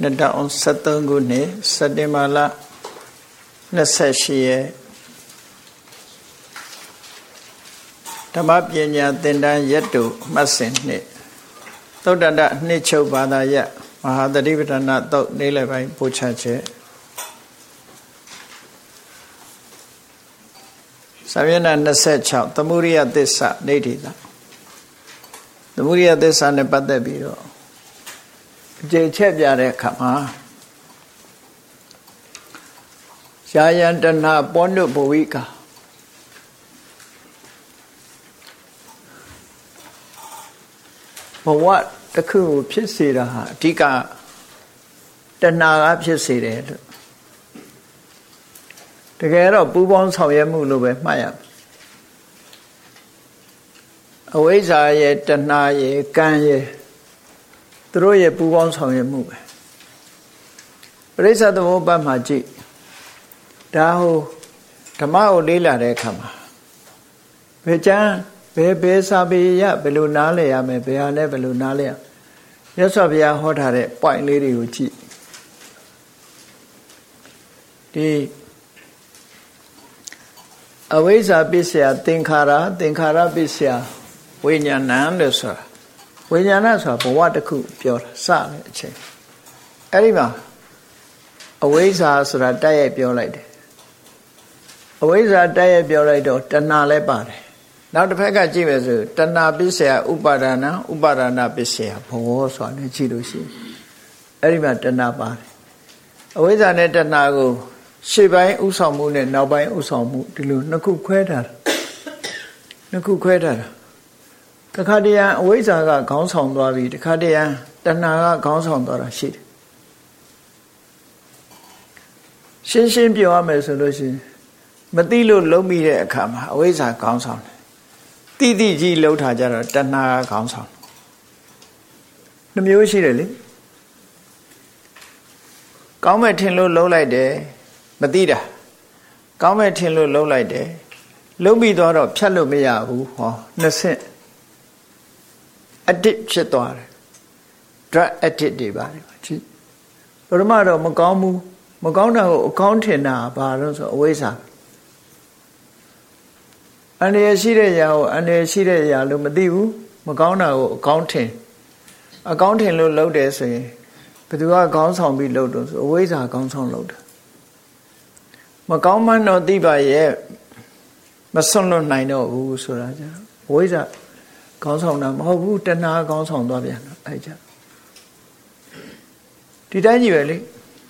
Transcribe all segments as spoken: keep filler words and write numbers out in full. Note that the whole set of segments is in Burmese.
Nada on Satangune, Sadimala Nasashie Tamapyanya Tenda Yetu Masin Ne Todanda Nicho Badaya Mahadrivana Tok Nilebai Puchache Saviana Nasecha, Tamuria Desa, Nadida. The Muria Desa Nebadabiro. J. Chebjare Kama Jayantana Bondo Boika But what the crew Pisira Tika Dana Pisire The girl of Bubons Hoyamulu Maya Away Zaye Danaye Ganye Throw ye Bubons Hoyamu Raise at the Oba Maji Daho Tamao Lila de Kama Bejan Bebe Sabiya Belunalia me Beane Belunalia Yasavia Hotare Point Lady Uchi The Aweza Bisia Tinkara Tinkara Bisia Winyanan Lesa Winyanasa for what the coop pure son chain. Anima Aweza Sura Dia Biolite Aweza Dia Biolite Tanale Bade. Now the Pega Jivasu Tana Bisia Ubarana Ubarana Bisia Pos on the Chidushi Anima Tana Bade Aweza Netanago Shibai Usamu and now by Usamu Dilu Naku Queter Naku Queter The Kadia Weza Gons on Davi, the Kadia Dana Gons on Dora sheet. Shin Shin Biome solution. Matilo Lomi Kama, Weza Gons on. D D G Lotaja Dana Gons on. The music really. Comment in low like day. Matida. Comment in low like day. Lomi Dora Palomia, or Nascent. Addict Chetore. Drug addict body. Romado Magamu, Magona Contina, Barons or Wesa. And the Assyria and the Assyria Lumadiu, Magona Counting. A counting low load essay, but you are gone on be loaders, always are gone on load. Magoma no diva yet. Masono Nino, who Suraja. Always are. Gone on them, who did not go on Davian. Did I really?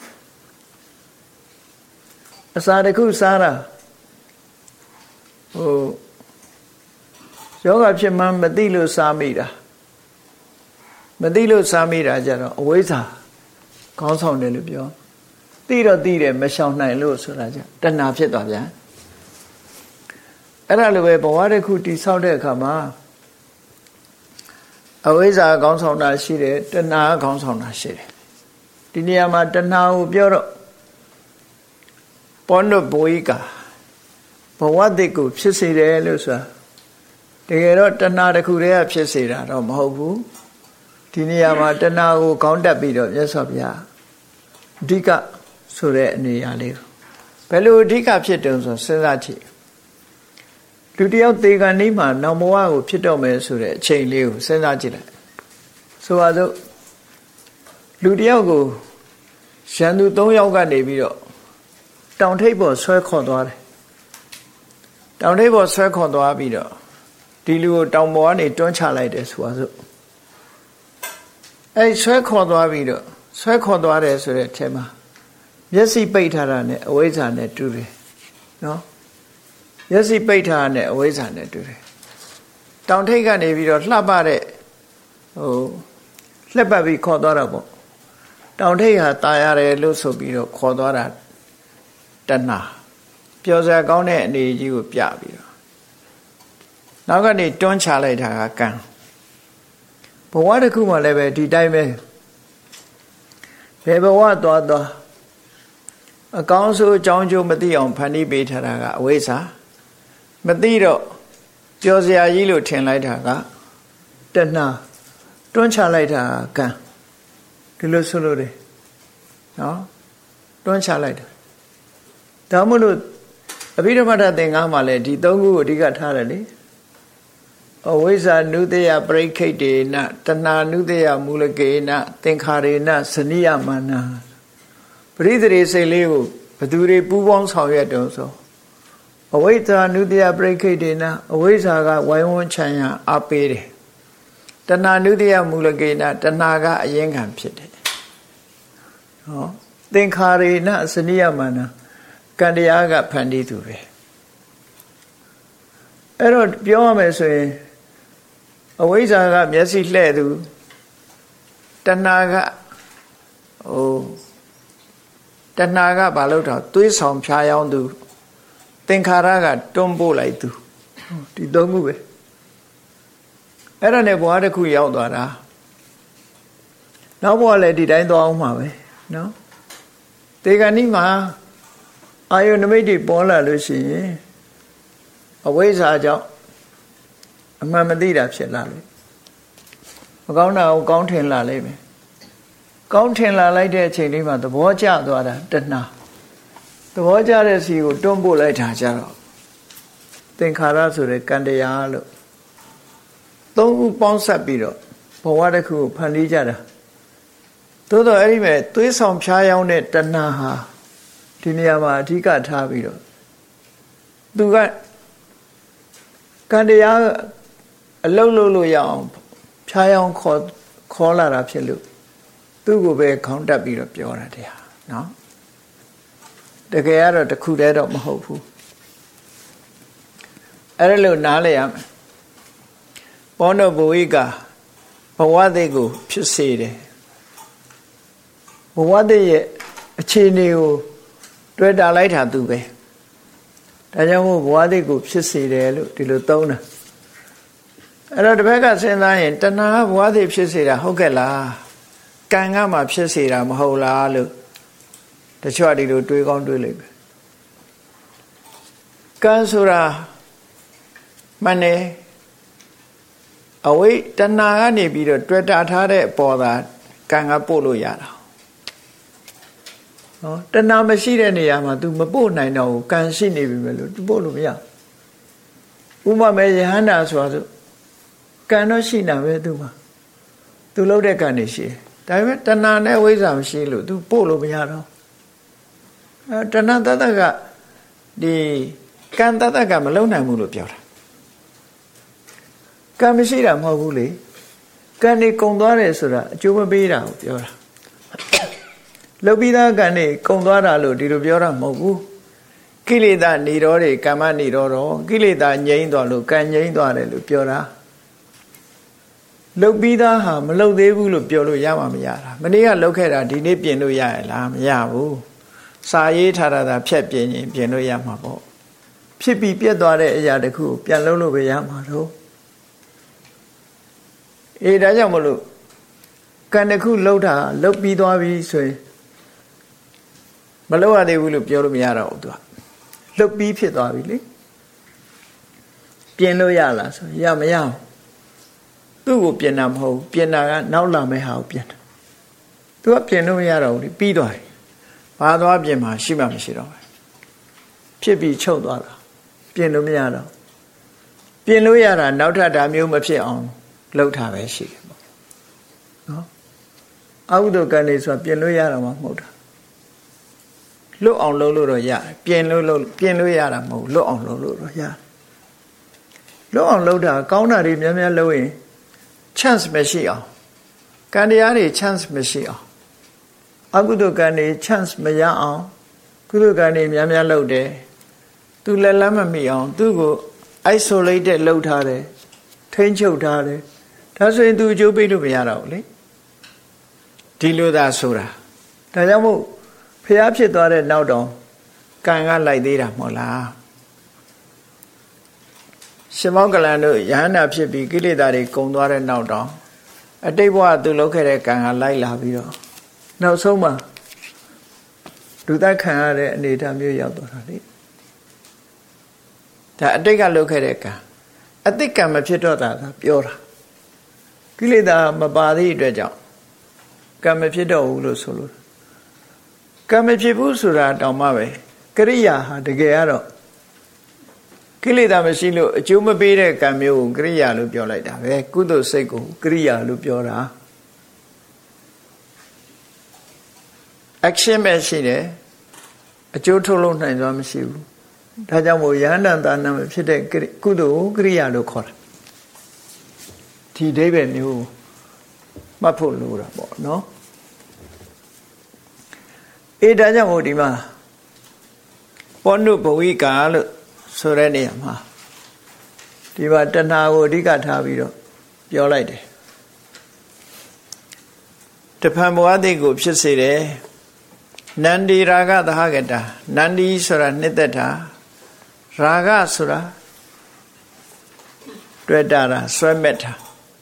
Asadaku Sara. Oh, Yoga Chiman Madilu Samira. Madilu Samira Jara, Weza. Gone on the Libio. Tiro Dire, Meshana Luz Raja. Then I've said of that. Another but what I could decide to come out. Aweza gone on that shit, then now gone on that shit. Diniama Danao Bureau Pondo Boica. But what they could, Pissy de Lusa. They get out another Kurea Pissy at Omohu. Diniama Danao Conda Bido, yes of ya. Dika Sure Niali. Pelu Dika Pietons of Senati. To the out the Ganima, no more Pitome Sure, Chain Liu, Senatila. So I do Ludiago Shandu Donyoga Nebio. Down table, circle door. Down table, circle door video. Dilu down one, it don't challenge this was it. A circle door video. Circle door is a tema. Yes, he paid her on it, always on it, do they? No? Yes, he paid her on it, always on it, do they? Don't take any video, slap at it. Oh, slap at me, called horrible. Don't take her tired, lose so be called horror. Dana. Pioza gone and you piabio. Now got it, don't challenge her can. But what a Kuma level did I make? Paper what, daughter? A council John Joe Madion, Pani Beta, Wesa. Madido, Josia Yilu ten like her. Dana. Don't challenge her can. To lose solo. နော်တွန်းချလိုက်တယ်ဒါမှမဟုတ်အဘိဓမ္မာသင်္ကန်းမှာလည်းဒီသုံးခုကိုအဓိကထားတယ်လေအဝိဇ္ဇာနုတ္တယပရိခိတ်တေနတဏှာနုတ္တယမူလကေနသင်္ခါရေနဇနိယမာနပရိသေစိတ်လေးကိုဘသူတွေပူးပေါင်းဆောင်ရွက်တုံးဆိုအဝိဇ္ဇာနုတ္တယပရိခိတ်တေနအဝိဇ္ဇာကဝိုင်းဝန်းချမ်းရအားပေးတယ်တဏှာနုတ္တယမူလကေနတဏှာကအရင်ခံဖြစ်တယ်ဟောသင်္ခါရေနဇနိယမာနကံတရားကဖန်တီးသူပဲအဲ့တော့ပြောရမယ်ဆိုရင်အဝိဇ္ဇာကမျက်စိလှဲ့သူတဏှာကဟိုတဏှာကဘာလို့တော့သွေးဆောင်ဖြားယောင်းသူသင်္ခါရကတွန်းပို့လိုက်သူဒီသုံးခုပဲအဲ့ဒါနဲ့ဘဝတစ်ခုရောက်သွားတာနောက်ဘဝလည်းဒီတိုင်းသွားအောင်မှာပဲနော်တေဂဏိမှာအာယုန်နမိတ်တွေပေါ်လာလို့ရှိရင်အဝိဇ္ဇာကြောင့်အမှန်မသိတာဖြစ်လာလို့မကောင်းတာကိုကောင်းထင်လာလိမ့်မယ်ကောင်းထင်လာလိုက်တဲ့အချိန်လေးမှာသဘောကျသွားတာတဏှာသဘောကျတဲ့စီကိုတွန်းပို့လိုက်တာကြတော့သင်္ခါရဆိုတဲ့ကံတရားလို့သုံးခုပေါင်းဆက်ပြီးတော့ဘဝတစ်ခုကိုဖန်တီးကြတာသို့တော့အဲ့ဒီမဲ့သွေးဆောင်ဖြားယောင်းတဲ့တဏှာဟာဒီနေရာမှာအဓိကထားပြီးတော့သူကကံတရားအလုံးလုံးလို့ရအောင်ဖြားယောင်းခေါ်ခေါ်လာတာဖြစ်လို့သူ့ကိုပဲခေါင်းတက်ပြီးတော့ပြောတာတရားနော်တကယ်ကတော့တခုတည်းတော့မဟုတ်ဘူးအဲ့ဒါလို့နားလည်ရမယ်ဘောနဘဝိကဘဝသေးကိုဖြစ်စေတယ်ဘဝသေးရဲ့အခြေအနေကိုတွေ့တာလိုက်တာသူပဲဒါကြောင့်မို့ဘဝသေးကိုဖြစ်စေတယ်လို့ဒီလိုသုံးတာအဲ့တော့တစ်ဘက်ကစဉ်းစားရင်တဏှာကဘဝသေးဖြစ်စေတာဟုတ်ကဲ့လားကံကမှဖြစ်စေတာမဟုတ်လားလို့တချို့ဒီလိုတွေးကောင်းတွေးလိုက်ပဲကံဆိုတာမှန်တယ်အဝိတဏှာကနေပြီးတော့တွေ့တာထားတဲ့အပေါ်သာကံကပို့လို့ရတာနော်တဏှာမရှိတဲ့နေရာမှာ तू မပို့နိုင်တော့ဘူးကံရှိနေပြီပဲလို့ तू ပို့လို့မရဥပမာယဟန္တာဆိုတော့ကံတော့ရှိတာပဲ तू မှာ तू လုပ်တဲ့ကံနေရှိတယ်ဒါပေမဲ့တဏှာနဲ့ဝိဇ္ဇာမရှိလို့ तू ပို့လို့မရတော့အဲတဏှာတတ္တကဒီကံတတ္တကမလုံနိုင်ဘူးလို့ပြောတာကံမရှိတာမဟုတ်ဘူးလေကံနေကုံသွားတယ်ဆိုတာအကျိုးမပေးတာကိုပြောတာလုတ်ပြီးသားကံနေကုံသွားတာလို့ဒီလိုပြောတာမဟုတ်ဘူးကိလေသာနေတော့တယ်ကမ္မနေတော့တော့ကိလေသာငြိမ်းသွားလို့ကံငြိမ်းသွားတယ်လို့ပြောတာလုတ်ပြီးသားဟာမလုတ်သေးဘူးလို့ပြောလို့ရမှာမရတာမနေ့ကလုတ်ခဲ့တာဒီနေ့ပြင်လို့ရရလားမရဘူးစာရေးထားတာဖြတ်ပြင်ရင်ပြင်လို့ရမှာပေါ့ဖြစ်ပြီးပြတ်သွားတဲ့အရာတခုကိုပြန်လုံးလို့ပဲရမှာတော့အေးဒါကြောင့်မလို့ကံတစ်ခုလှုပ်တာလှုပ်ပြီးသွားပြီဆိုရင်မလှုပ်ရသေးဘူးလို့ပြောလို့မရတော့ဘူးသူကလှုပ်ပြီးဖြစ်သွားပြီလေပြင်လို့ရလားဆိုရမရဘူးသူ့ကိုပြင်တာမဟုတ်ဘူးပြင်တာကနောက်လာမယ့်ဟာကိုပြင်တာသူကပြင်လို့မရတော့ဘူးလေပြီးသွားပြီဘာသွားပြင်မှာရှိမှမရှိတော့ဘူးဖြစ်ပြီးချုပ်သွားတာပြင်လို့မရတော့ပြင်လို့ရတာနောက်ထပ်ဒါမျိုးမဖြစ်အောင်လှုပ်ထားပဲရှိတယ်ပေါ့နော်အဟုဒကံလေးဆိုတာပြင်လို့ရတာမှမဟုတ်တာလွတ်အောင်လုပ်လို့တော့ရတယ်ပြင်လို့လုပ်ပြင်လို့ရတာမဟုတ်လွတ်အောင်လုပ်လို့တော့ရတယ်လွတ်အောင်လုပ်တာကောင်းတာတွေများများလုပ်ရင် chance မရှိအောင်ကံတရားတွေ chance မရှိအောင်အကုသိုလ်ကံတွေ chance မရအောင်ကုသိုလ်ကံတွေများများလုပ်တယ်သူလည်းလက်မမိအောင်သူ့ကို isolated လုပ်ထားတယ်ထိန်းချုပ်ထားတယ်ဒါဆိုရင်သူအကျိုးပေးလို့မရတော့ဘူးလေဒီလိုသာဆိုတာဒါကြောင့်မို့ဖျားဖြစ်သွားတဲ့နောက်တော့ကံကလိုက်သေးတာမဟုတ်လားရှင်မောကလန်တို့ယဟန္တာဖြစ်ပြီးကိလေသာတွေကုန်သွားတဲ့နောက်တော့အတိတ်ဘဝသူလုပ်ခဲ့တဲ့ကံကလိုက်လာပြီးတော့နောက်ဆုံးမှာလူသက်ခံရတဲ့အနေအထားမျိုးရောက်သွားတာလေဒါအတိတ်ကလုပ်ခဲ့တဲ့ကံအတိတ်ကံမဖြစ်တော့တာပြောတာကိလေသာမပါသည့်အတွက်ကြောင့်ကံမဖြစ်တော့ဘူးလို့ဆိုလို့ကံမဖြစ်ဘူးဆိုတာတောင်မှပဲကရိယာဟာတကယ်ကတော့ကိလေသာမရှိလို့အကျိုးမပေးတဲ့ကံမျိုးကိုကရိယာလို့ပြောလိုက်တာပဲကုသိုလ်စိတ်ကိုကရိယာလို့ပြောတာ action ပဲရှိတယ်အကျိုးထုတ်လို့နိုင်စွာမရှိဘူးဒါကြောင့်မို့ယန္တန်တာနာမဖြစ်တဲ့ကုသိုလ်ကိုကရိယာလို့ခေါ်တာဒီအဓိပ္ပာယ်မျိုးမှတ်ဖို့လိုတာပေါ့နော်အေးဒါကြောင့်မို့ဒီမှာပောနုဘဝိကာလို့ဆိုတဲ့နေရာမှာဒီမှာတဏှာကိုအဓိကထားပြီးတော့ပြောလိုက်တယ်တဖန်ဘဝတိကိုဖြစ်စေတယ်နန္ဒီရာဂသဟကတာနန္ဒီဆိုတာနှစ်သက်တာရာဂဆိုတာတွေ့တာတာဆွဲမဲ့တာ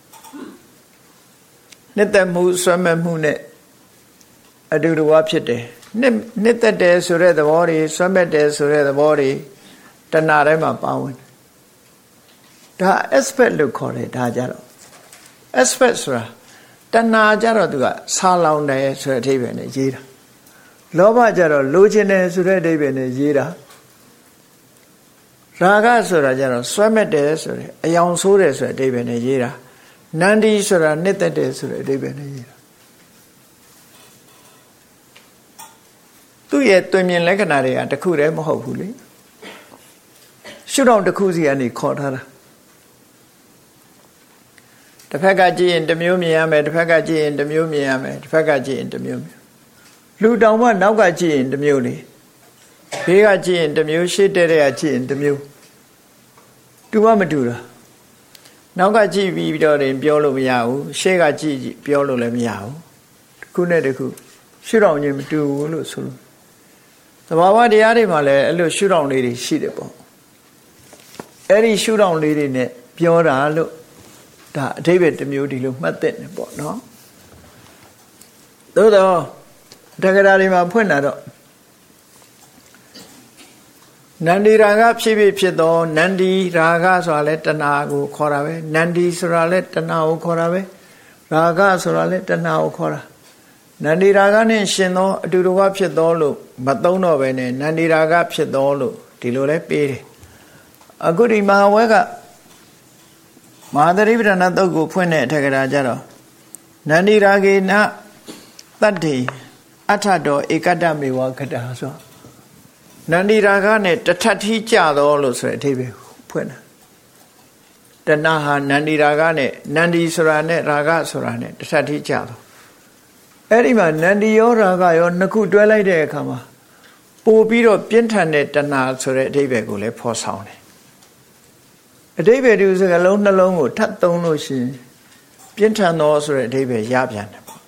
နှစ်သက်မှုဆွဲမဲ့မှုနဲ့အတူတူဖြစ်တယ်နှစ်နှစ်သက်တယ်ဆိုတဲ့သဘောတွေဆွဲမဲ့တယ်ဆိုတဲ့သဘောတွေတဏှာထဲမှာပါဝင်ဒါ aspect လို့ခေါ်တယ်ဒါကြတော့ aspect ဆိုတာတဏှာကြတော့သူကဆာလောင်တယ်ဆိုတဲ့အဓိပ္ပာယ်နဲ့ရေးတာလောဘကြတော့လိုချင်တယ်ဆိုတဲ့အဓိပ္ပာယ်နဲ့ရေးတာရာဂဆိုတာကြတော့ဆွဲမဲ့တယ်ဆိုတဲ့အယောင်ဆိုးတယ်ဆိုတဲ့အဓိပ္ပာယ်နဲ့ရေးတာနန္ဒီဆိုတာနှစ်သက်တယ်ဆိုတဲ့အဓိပ္ပာယ်နဲ့ရေးတာသူ့ရဲ့တွင်မြင်လက္ခဏာတွေကတစ်ခုတည်းမဟုတ်ဘူးလေရှုထောင့်တစ်ခုစီကနေခေါ်ထားတာတစ်ဖက်ကကြည့်ရင်တစ်မျိုးမြင်ရမယ်တစ်ဖက်ကကြည့်ရင်တစ်မျိုးမြင်ရမယ်တစ်ဖက်ကကြည့်ရင်တစ်မျိုးမြင်လူတောင်မှနောက်ကကြည့်ရင်တစ်မျိုးလေဘေးကကြည့်ရင်တစ်မျိုးရှေ့တဲ့တဲ့ကကြည့်ရင်တစ်မျိုးတူမမတူတာနောက်ကကြည့်ပြီးတော့ရင်ပြောလို့မရဘူးရှေ့ကကြည့်ပြောလို့လည်းမရဘူးတစ်ခုနဲ့တစ်ခုရှုထောင့်ချင်းမတူဘူးလို့ဆိုလို့သဘာဝတရားတွေမှာလည်းအဲ့လိုရှုထောင့်လေးတွေရှိတယ်ပေါ့အဲ့ဒီရှုထောင့်လေးတွေနဲ့ပြောတာလို့ဒါအဓိပ္ပာယ်တစ်မျိုးဒီလိုမှတ်တဲ့နေပေါ့နော်သို့တော့တက္ကရာတွေမှာဖွင့်လာတော့နန္ဒီရာဂဖြစ်ဖြစ်ဖြစ်သောနန္ဒီရာဂဆိုတာလဲတဏှာကိုခေါ်တာပဲနန္ဒီဆိုတာလဲတဏှာကိုခေါ်တာပဲရာဂဆိုတာလဲတဏှာကိုခေါ်တာနန္ဒီရာဂနဲ့ရှင်သောအတူတူကဖြစ်သောလို့မသုံးတော့ပဲနဲ့နန္ဒီရာဂဖြစ်သောလို့ဒီလိုလဲပေးတယ်အခုဒီမဟာဝဲကမဟာသရိပဋ္ဌာန်သုတ်ကိုဖွင့်တဲ့အထက်ကရာကြတော့နန္ဒီရာဂေနတတ္တိအထတောဧကတ္တမေဝခတာဆိုနန္ဒီရာဂနဲ့တထထီးကြတော့လို့ဆိုတဲ့အဓိပ္ပာယ်ဖွင့်တာတဏှာဟာနန္ဒီရာဂနဲ့နန္ဒီဆိုတာနဲ့ရာဂဆိုတာနဲ့တထထီးကြတော့အဲ့ဒီမှာနန္ဒီရောရာဂရောနှစ်ခုတွဲလိုက်တဲ့အခါမှာပို့ပြီးတော့ပြင်းထန်တဲ့တဏှာဆိုတဲ့အဓိပ္ပာယ်ကိုလည်းဖော်ဆောင်တယ်အဓိပ္ပာယ်ဒီစကားလုံးနှလုံးကိုထပ်သုံးလို့ရှိရင်ပြင်းထန်သောဆိုတဲ့အဓိပ္ပာယ်ရပြန်တယ်ပေါ့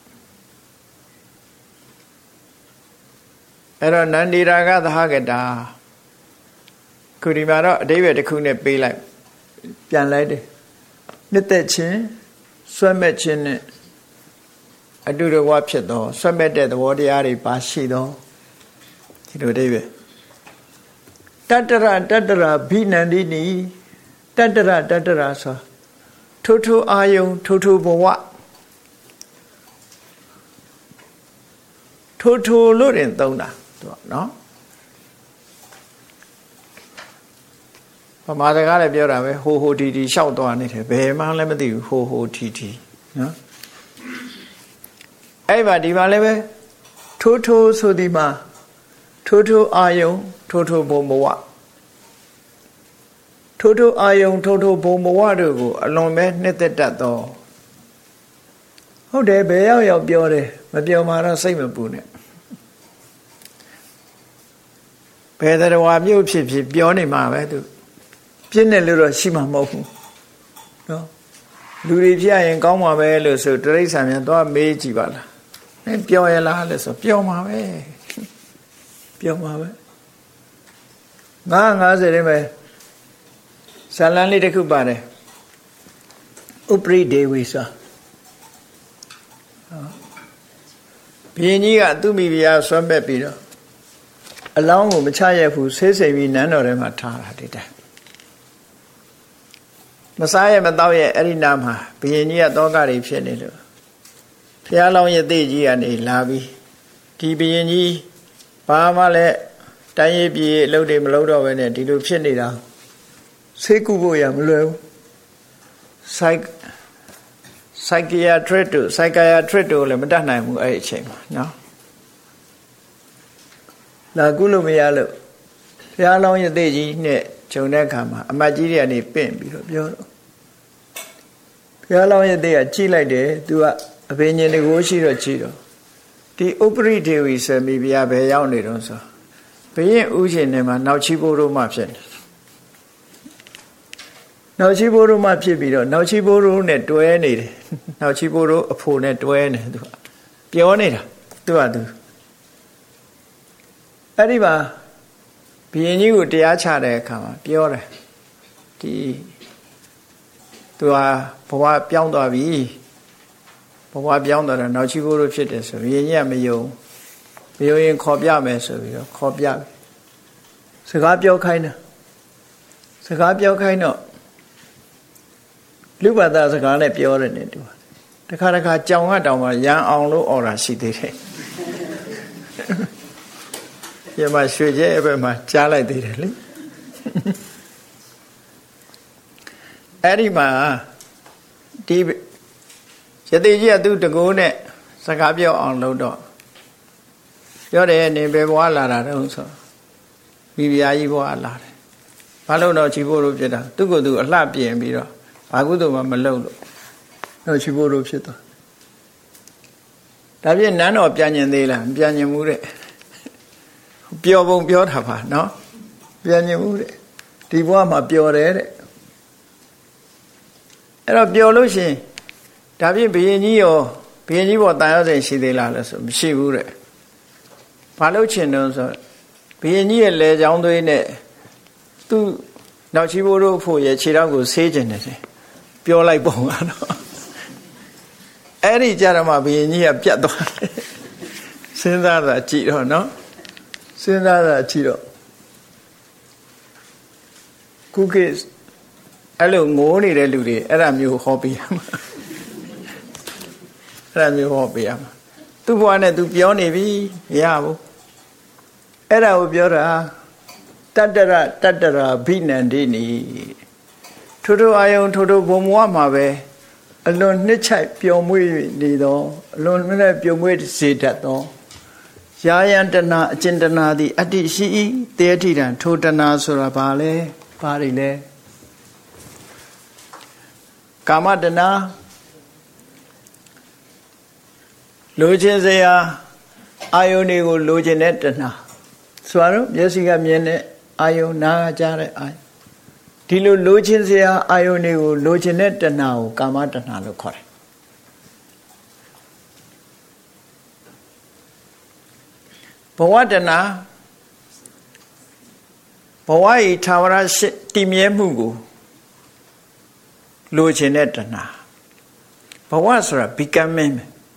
အဲ့တော့နန္ဒီရာဂသဟကတာခုဒီမှာတော့အဓိပ္ပာယ်တစ်ခုနဲ့ပေးလိုက်ပြန်လိုက်တယ်နှစ်သက်ခြင်းဆွဲမဲ့ခြင်းနဲ့အတူတကွဖြစ်သောဆွဲမဲ့တဲ့သဘောတရားတွေပါရှိသောဒီလိုအဓိပ္ပာယ်တတ္တရတတ္တရာဘိနန္ဒီနီတတ္တရတတ္တရာဆိုထိုထိုအာယုံထိုထိုဘဝထိုထိုလို့ရင်သုံးတာသူကနော်ဗမာစကားလည်းပြောတာပဲဟိုဟိုတီတီရှောက်သွားနေတယ်ဘယ်မှလည်းမသိဘူးဟိုဟိုတီတီနော်အဲ့မှာဒီမှာလည်းပဲထိုထိုဆိုဒီမှာထိုထိုအာယုံထိုထိုဘုံဘဝထိုထိုအာယုံထိုထိုဘုံဘဝတို့ကိုအလွန်ပဲနှစ်သက်တတ်သောဟုတ်တယ်ဘယ်ရောက်ရောက်ပြောတယ်မပြောမှတော့စိတ်မပူနဲ့ဘယ်တော်ဝါမြို့ဖြစ်ဖြစ်ပြောနေမှာပဲသူပြင်းတယ်လို့တော့ရှိမှာမဟုတ်ဘူးနော်လူတွေဖြစ်ရင်ကောင်းမှာပဲလို့ဆိုတိရစ္ဆာန်များတော့မေးကြည့်ပါလားအဲပြောရလားလို့ဆိုပြောမှာပဲပြောမှာပဲငါး50ထဲမှာဇာလန်လေးတစ်ခုပါတယ်ဥပရိဒေဝိစာဘုရင်ကြီးကသူ့မိဖုရားဆွမ်းပက်ပြီးတော့အလောင်းကိုမချရက်ဘူးဆေးစိမ်ပြီးနန်းတော်ထဲမှာထားတာဒီတိုင်းမစားရမတော့ရအဲ့ဒီနာမှာဘုရင်ကြီးကတောကတွေဖြစ်နေလို့ဘုရားလောင်းရဲ့သေကြီးကနေလာပြီးဒီဘုရင်ကြီးဘာမှလည်းတိုင်းရေးပြည်အလုပ်တွေမလုပ်တော့ဘဲနဲ့ဒီလိုဖြစ်နေတာဆေးကုဖို့ရမလွယ်ဘူး psych psychiatrist တို့ psychiatrist တို့လည်းမတတ်နိုင်ဘူးအဲ့ဒီအချိန်မှာနော်လာကုလို့မရလို့ဘုရားလောင်းရသေးကြီးနဲ့ဂျုံတဲ့အခါမှာအမတ်ကြီးတွေကနေပင့်ပြီးတော့ပြောတော့ဘုရားလောင်းရသေးကကြည့်လိုက်တယ်သူကအဘိညာဉ်တကိုရှိတော့ကြည့်တော့ဒီဥပရိဒေဝီဆိုမိဖုရားဘယ်ရောက်နေတော့ဆိုဘုရင်ဥရှင်ထဲမှာနောက်ချီဘိုးတို့မှဖြစ်နေနောက်ချီဘိုးတို့မှဖြစ်ပြီးတော့နောက်ချီဘိုးတို့နဲ့တွဲနေတယ်နောက်ချီဘိုးတို့အဖို့နဲ့တွဲနေသူကပြောနေတာသူကသူအဲ့ဒီမှာဘုရင်ကြီးကိုတရားချတဲ့အခါမှာပြောတယ်ဒီသူဟာဘဝပြောင်းသွားပြီဘဝပြောင်းသွားတာနောက်ချီဘိုးတို့ဖြစ်တယ်ဆိုဘုရင်ကြီးကမယုံမယုံရင်ခေါ်ပြမယ်ဆိုပြီးတော့ခေါ်ပြပြီစကားပြောခိုင်းတာစကားပြောခိုင်းတော့လူဘာသာစကားနဲ့ပြောတယ်နဲ့သူတခါတခါကြောင်ကတောင်မှရန်အောင်လို့အော်တာရှိသေးတယ်ရမရွှေကျဲအဘက်မှာကြားလိုက်သေးတယ်လေအဲ့ဒီမှာဒီရသေးကြီးကသူ့တကိုးနဲ့စကားပြောအောင်လုပ်တော့ပြောတယ်နေဘယ်ဘဝလာတာတုံးဆိုမိဖုရားကြီးဘဝလာတယ်ဘာလို့တော့ချီဖို့လို့ဖြစ်တာသူ့ကိုယ်သူအလှပြင်ပြီးတော့ဘာကုသိုလ်မှမလုပ်လို့တော့ချီဖို့လို့ဖြစ်သွားဒါဖြင့်နန်းတော်ပြန်ကျင်သေးလားမပြန်ကျင်ဘူးတဲ့ပျော်ပုံပြောတာပါနော်ပြန်ကျင်ဘူးတဲ့ဒီဘဝမှာပျော်တယ်တဲ့အဲ့တော့ပျော်လို့ရှင်ဒါဖြင့်ဘုရင်ကြီးရောဘုရင်ကြီးပေါ်တန်ရောက်တဲ့ရှိသေးလားလဲဆိုမရှိဘူးတဲ့ဘာလို့ချင်တော့ဆိုဘုရင်ကြီးရဲ့လေချောင်းသွေးနဲ့သူ့နောက်ချီဘိုးတို့ဖို့ရဲ့ခြေထောက်ကိုဆေးကျင်တယ်ပြောလိုက်ပုံကတော့အဲ့ဒီကြတော့မှဘုရင်ကြီးကပြတ်သွားတယ်စဉ်းစားတာကြည့်တော့နော်စဉ်းစားတာကြည့်တော့ခုကိအဲ့လိုငိုးနေတဲ့လူတွေအဲ့ဒါမျိုးဟောပေးရမှာအဲ့ဒါမျိုးဟောပေးရမှာသူ့ဘဝနဲ့သူပြောနေပြီမရဘူးအဲ့ဒါကိုပြောတာတတ္တရတတ္တရာဘိနန္ดิနီထို့ထို့အာယုံထို့ထို့ဘုံဘဝမှာပဲအလွန်နှစ်ချိုက်ပျော်မွေ့နေသောအလွန်နဲ့ပျော်မွေ့စေတတ်သောယာယံတနာအကျဉ်တနာသည်အတ္တိရှိ၏တေအဋ္ဌိတံထိုတနာဆိုတာဘာလဲဘာတွေလဲကာမတနာလိုချင်စရာအာယုန်တွေကိုလိုချင်တဲ့တဏှာဆိုတော့မျက်စိကမြင်တဲ့အာယုန်နားကကြားတဲ့အာယုန်ဒီလိုလိုချင်စရာအာယုန်တွေကိုလိုချင်တဲ့တဏှာကိုကာမတဏှာလို့ခေါ်တယ်ဘဝတဏှာဘဝဤထာဝရရှိတည်မြဲမှုကိုလိုချင်တဲ့တဏှာဘဝဆိုတာ becoming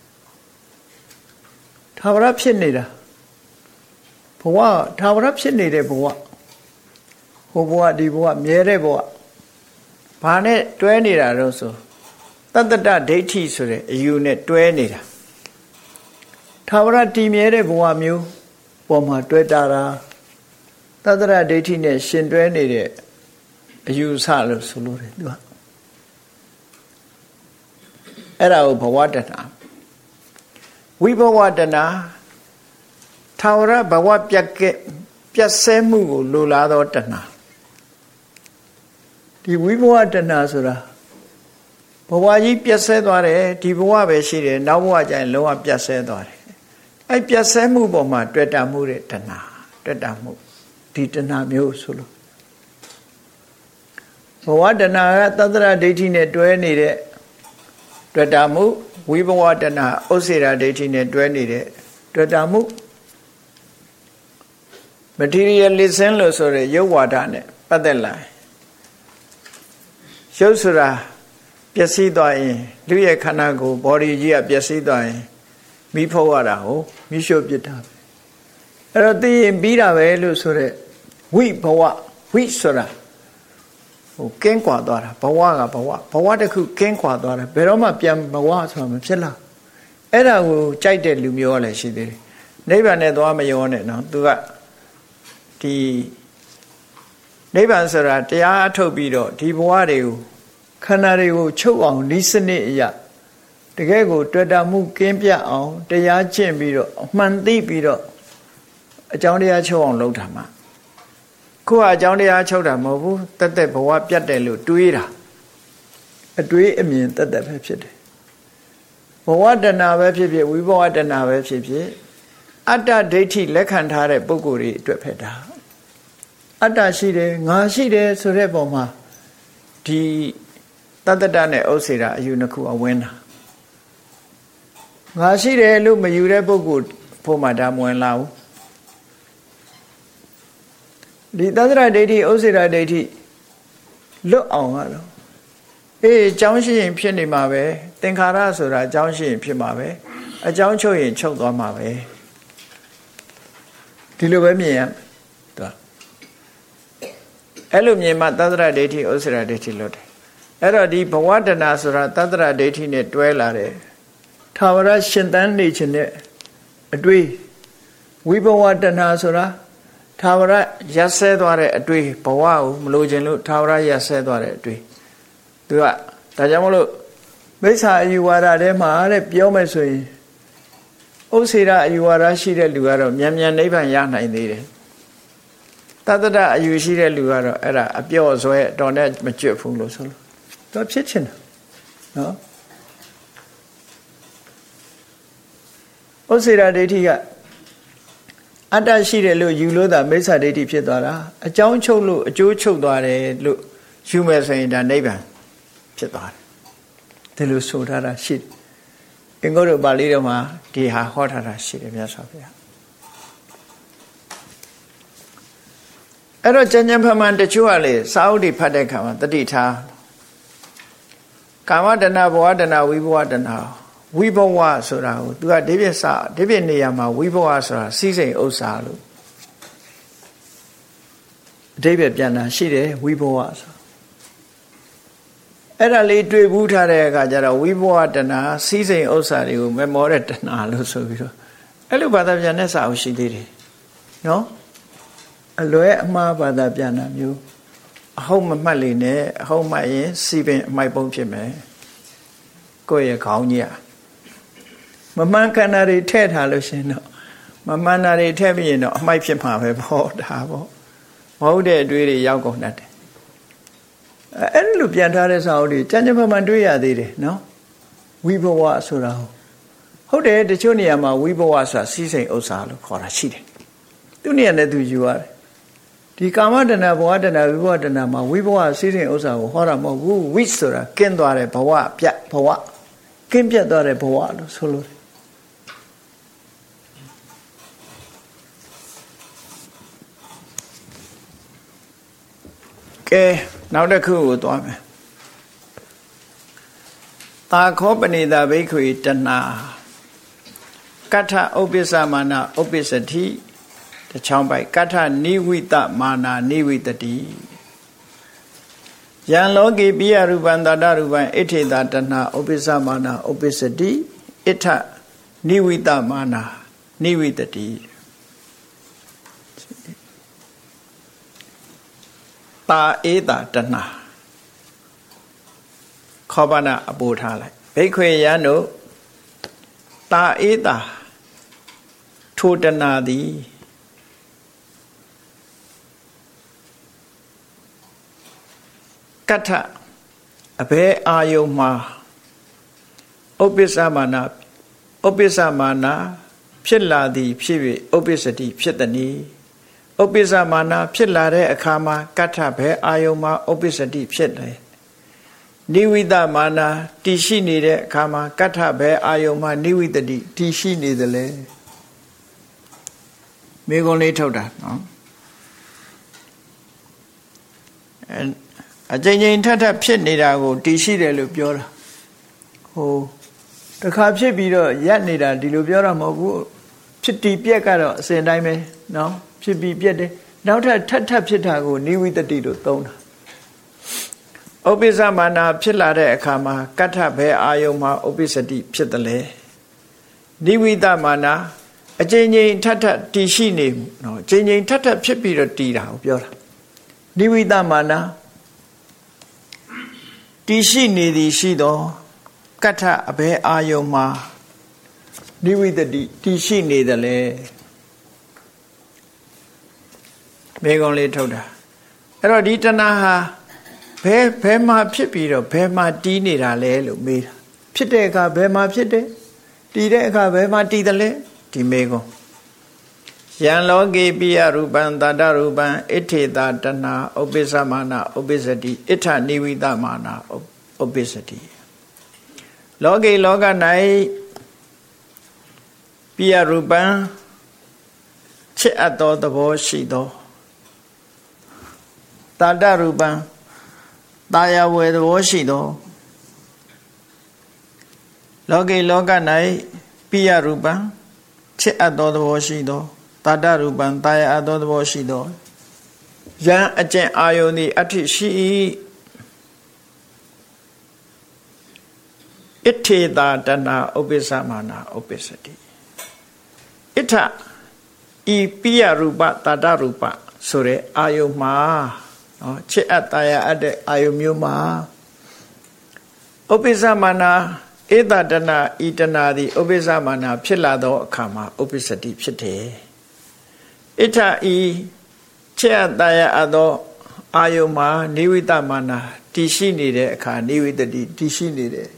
ထာဝရဖြစ်နေတာဘဝထာဝရဖြစ်နေတဲ့ဘဝဟိုဘဝဒီဘဝမြဲတဲ့ဘဝဘာနဲ့တွဲနေတာတော့ဆိုတတ္တတဒိဋ္ဌိဆိုတဲ့အယူနဲ့တွဲနေတာထာဝရတည်မြဲတဲ့ဘဝမျိုးပေါ်မှာတွဲတာတာတတ္တရဒိဋ္ဌိနဲ့ရှင်တွဲနေတဲ့အယူဆလို့ဆိုလို့တယ်သူကအဲ့ဒါကိုဘဝတဏှာဝိဘဝတဏှာထာဝရဘဝပြတ်ကပြတ်ဆဲမှုကိုလိုလားသောတဏှာဒီဝိဘဝတဏှာဆိုတာဘဝကြီးပြတ်ဆဲသွားတယ်ဒီဘဝပဲရှိတယ်နောက်ဘဝကျရင်လုံးဝပြတ်ဆဲသွားတယ်အဲ့ပြတ်ဆဲမှုပေါ်မှာတွေ့တာမှုတဲ့တဏှာတွေ့တာမှုဒီတဏှာမျိုးဆိုလို့ဘဝတဏှာကသတ္တရဒိဋ္ဌိနဲ့တွဲနေတဲ့တွေ့တာမှုဝိဘဝတဏှာဥစ္စေရာဒိဋ္ဌိနဲ့တွဲနေတဲ့တွေ့တာမှု materialism လို့ဆိုတဲ့ရုပ်ဝါဒနဲ့ပတ်သက်လာရုပ်ဆိုတာပျက်စီးသွားရင်လူရဲ့ခန္ဓာကိုယ် body ကြီးကပျက်စီးသွားရင်မိဖို့ရတာကိုမိရှုပစ်တာပဲအဲ့တော့သိရင်ပြီးတာပဲလို့ဆိုတဲ့ဝိဘဝဝိဆိုတာဟိုကင်းကွာသွားတာဘဝကဘဝဘဝတစ်ခုကင်းကွာသွားတယ်ဘယ်တော့မှပြန်ဘဝဆိုတာမဖြစ်လားအဲ့ဒါကိုကြိုက်တဲ့လူမျိုးကလည်းရှိသေးတယ်နိဗ္ဗာန်နဲ့သွားမရောနဲ့နော်သူကဒီနိဗ္ဗာန်ဆိုတာတရားအထုတ်ပြီးတော့ဒီဘဝတွေကိုခန္ဓာတွေကိုချုပ်အောင်ဤစနစ်အရာတကယ်ကိုတွေ့တာမှုကင်းပြတ်အောင်တရားကျင့်ပြီးတော့အမှန်သိပြီးတော့အကြောင်းတရားချုပ်အောင်လုပ်တာမှာခုကအကြောင်းတရားချုပ်တာမဟုတ်ဘူးတက်တက်ဘဝပြတ်တယ်လို့တွေးတာအတွေးအမြင်တက်တက်ပဲဖြစ်တယ်ဘဝတဏှာပဲဖြစ်ဖြစ်ဝိဘဝတဏှာပဲဖြစ်ဖြစ်အတ္တဒိဋ္ဌိလက်ခံထားတဲ့ပုဂ္ဂိုလ်တွေအတွက်ဖြစ်တာအတ္တရှိတယ်ငါရှိတယ်ဆိုတဲ့ပုံမှာဒီတတ္တတနဲ့ဥစ္စေတာအယူနှစ်ခုအဝင်တာငါရှိတယ်လို့မယူတဲ့ပုဂ္ဂိုလ်ဖို့မှာဒါမဝင်လာဘူးဒီတတ္တရဒိဋ္ဌိဥစ္စေတာဒိဋ္ဌိလွတ်အောင်ကတော့အေးအကြောင်းရှိရင်ဖြစ်နေမှာပဲသင်္ခါရဆိုတာအကြောင်းရှိရင်ဖြစ်မှာပဲအကြောင်းချုပ်ရင်ချုပ်သွားမှာပဲဒီလိုပဲမြင်ရသူအဲ့လိုမြင်မှတတ္တရဒိဋ္ဌိဥစ္စေတာဒိဋ္ဌိလွတ်တယ်အဲ့တော့ဒီဘဝတဏဆိုတာတတ္တရဒိဋ္ဌိနဲ့တွဲလာတယ်ထာဝရရှင်သန်နေခြင်းနဲ့အတွေ့ဝိဘဝတဏဆိုတာထာဝရရက်ဆဲသွားတဲ့အတွေ့ဘဝကိုမလိုချင်လို့ထာဝရရက်ဆဲသွားတဲ့အတွေ့သူကဒါကြောင့်မလို့မိစ္ဆာအယူဝါဒထဲမှာတဲ့ပြောမယ်ဆိုရင်ဥစ္စေရအယူဝါဒရှိတဲ့လူကတော့မြန်မြန်နိဗ္ဗာန်ရနိုင်သေးတယ်တတ္တရအယူရှိတဲ့လူကတော့အဲ့ဒါအပြော့ဆွဲတော်နဲ့မကျွတ်ဘူးလို့ဆိုလို့တော့ဖြစ်ချင်တယ်နော်ဥစ္စေရဒိဋ္ဌိကအတ္တရှိတယ်လို့ယူလို့သာမိစ္ဆာဒိဋ္ဌိဖြစ်သွားတာအကြောင်းချုပ်လို့အကျိုးချုပ်သွားတယ်လို့ယူမယ်ဆိုရင်ဒါနိဗ္ဗာန်ဖြစ်သွားတယ်ဒီလိုဆိုထားတာရှိတယ်အင်္ဂုတ္တပါဠိတော်မှာဒီဟာဟောထားတာရှိတယ်မြတ်စွာဘုရားအဲ့တော့ကျမ်းကျမ်းဖမှန်တချို့ကလေစာအုပ်တွေဖတ်တဲ့အခါမှာတတိထားကာမတဏဘဝတဏဝိဘဝတဏဝိဘဝဆိုတာကိုသူကဒီပြစဒီပြနေရာမှာဝိဘဝဆိုတာစီးစိမ်ဥစ္စာလို့အဓိပ္ပာယ်ပြန်တာရှိတယ်ဝိဘဝဆိုအဲ့ဒါလေးတွေ့ဘူးထားတဲ့အခါကျတော့ဝိဘဝတဏစီးစိမ်ဥစ္စာတွေကိုမမောတဲ့တဏလို့ဆိုပြီးတော့အဲ့လိုဘာသာပြန်တဲ့စာအုပ်ရှိသေးတယ်နော်အလွဲအမှားဘာသာပြန်တာမျိုးအဟုတ်မမှတ်လေနဲ့အဟုတ်မှတ်ရင်စီပင်အမိုက်ပုံးဖြစ်မယ်ကိုယ့်ရဲ့ခေါင်းကြီးอ่ะမမှန်ကန်တာတွေထည့်ထားလို့ရှင်တော့မမှန်တာတွေထည့်ပြီးရင်တော့အမိုက်ဖြစ်မှာပဲပေါ့ဒါပေါ့မဟုတ်တဲ့အတွေ့တွေရောက်ကုန်တတ်တယ်အဲ့လိုပြန်ထားတဲ့စာအုပ်တွေကြမ်းကြမ်းမှန်မှန်တွေ့ရသေးတယ်နော်ဝိဘဝဆိုတာဟုတ်တယ်တချို့နေရာမှာဝိဘဝဆိုတာစီးစိမ်ဥစ္စာလို့ခေါ်တာရှိတယ်သူနေရာနဲ့သူယူရတယ်ဒီကာမတဏဘဝတဏဝိဘဝတဏမှာဝိဘဝစီးစိမ်ဥစ္စာကိုဟောတာမဟုတ်ဘူးဝိဆိုတာကင်းသွားတဲ့ဘဝပြတ်ဘဝကင်းပြတ်သွားတဲ့ဘဝလို့ဆိုလို့ကဲနောက်တစ်ခုကိုသွားမယ်တာခောပဏိတာဘိက္ခွေတဏကဋ္ဌဥပ္ပစ္စမာနဥပ္ပစ္စတိတချောင်းပိုက်ကဋ္ဌနိဝိတမာနာနိဝိတတိယံလောကေပိယရူပံတတရူပံဣထေတာတဏဥပ္ပစ္စမာနဥပ္ပစ္စတိဣထနိဝိတမာနာနိဝိတတိတာဧတာတဏခောပနာအပို့ထားလိုက်ဘိက္ခွေယံတို့တာဧတာထိုတဏသည်ကဋ္ဌအဘယ်အာယုံမှာဥပ္ပစ္စမာနဥပ္ပစ္စမာနဖြစ်လာသည်ဖြစ်၍ဥပ္ပစ္စတိဖြစ်သည်ဥပ္ပစ္စမာနဖြစ်လာတဲ့အခါမှာကဋ္ဌဘယ်အာယုံမှာဥပ္ပစ္စတိဖြစ်တယ်နိဝိတမာနတည်ရှိနေတဲ့အခါမှာကဋ္ဌဘယ်အာယုံမှာနိဝိတတိတည်ရှိနေသလဲမိကုံးလေးထုတ်တာနော်အဲအကျဉ်းချင်းထပ်ထပ်ဖြစ်နေတာကိုတည်ရှိတယ်လို့ပြောတာဟိုတခါဖြစ်ပြီးတော့ရက်နေတာဒီလိုပြောတာမဟုတ်ဘူးဖြစ်တည်ပြက်ကတော့အစဉ်တိုင်းပဲနော်ဖြစ်ပြီးပြက်တယ်နောက်ထပ်ထပ်ထပ်ဖြစ်တာကိုနိဝိတတိလို့သုံးတာဥပ္ပစ္စမာနာဖြစ်လာတဲ့အခါမှာကဋ္ဌဘယ်အာယုံမှာဥပ္ပစ္စတိဖြစ်တယ်လဲနိဝိတမာနာအကျဉ်းချင်းထပ်ထပ်တည်ရှိနေနော်အကျဉ်းချင်းထပ်ထပ်ဖြစ်ပြီးတော့တည်တာကိုပြောတာနိဝိတမာနတည်ရှိနေသည်ရှိသောကထအဘဲအာယုံမှာနိဝိတတိတည်ရှိနေတယ်လေမေကုံလေးထုတ်တာအဲ့တော့ဒီတဏှာဟာဘယ်ဘယ်မှာဖြစ်ပြီးတော့ဘယ်မှာတည်နေတာလဲလို့မေးတာဖြစ်တဲ့အခါဘယ်မှာဖြစ်တယ်တည်တဲ့အခါဘယ်မှာတည်တယ်လဲဒီမေကုံယံလောကေပိယရူပံတတ္တရူပံဣထေတာတဏှာဥပ္ပစ္စမာနဥပ္ပစ္စတိဣထနိဝိတမာနဥပ္ပစ္စတိလောကေလောက၌ပိယရူပံချစ်အပ်သောသဘောရှိသောတတ္တရူပံတာယာဝေသဘောရှိသောလောကေလောက၌ပိယရူပံချစ်အပ်သောသဘောရှိသောတတ္တရူပံတာယာအပ်သောသဘောရှိသောယံအကျင့်အာယုန်သည်အဋ္ဌိရှိ၏ဣထေတာတဏှာဥပ္ပစ္စမာနဥပ္ပစ္စတိဣထဤပိယရူပတတ္တရူပဆိုတဲ့အာယုန်မှာနော်ချစ်အပ်တာယာအပ်တဲ့အာယုန်မျိုးမှာဥပ္ပစ္စမာနဧတတဏဤတဏသည်ဥပ္ပစ္စမာနဖြစ်လာသောအခါမှာဥပ္ပစ္စတိဖြစ်တယ်ဣထဤချစ်အပ်တာယာအပ်သောအာယုန်မှာနိဝိတမာနတည်ရှိနေတဲ့အခါနိဝိတတိတည်ရှိနေတယ်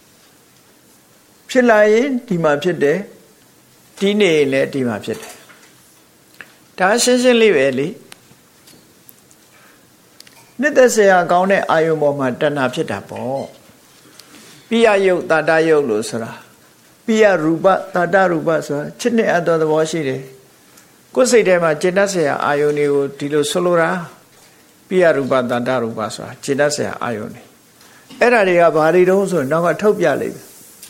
ဖြစ်လာရင်ဒီမှာဖြစ်တယ်ဒီနေရင်လည်းဒီမှာဖြစ်တယ်ဒါရှင်းရှင်းလေးပဲလေနှစ်သက်စရာကောင်းတဲ့အာယုံပေါ်မှာတဏှာဖြစ်တာပေါ့ပိယယုတ်တာတယုတ်လို့ဆိုတာပိယရူပတာတရူပဆိုတာချစ်နဲ့အပ်သောသဘောရှိတယ်ကိုယ်စိတ်ထဲမှာကျင့်တတ်စရာအာယုန်တွေကိုဒီလိုဆိုလိုတာပိယရူပတာတရူပဆိုတာကျင့်တတ်စရာအာယုန်တွေအဲ့ဒါတွေကဘာတွေတုံးဆိုရင်နောက်ကထုတ်ပြလိုက်ပြီ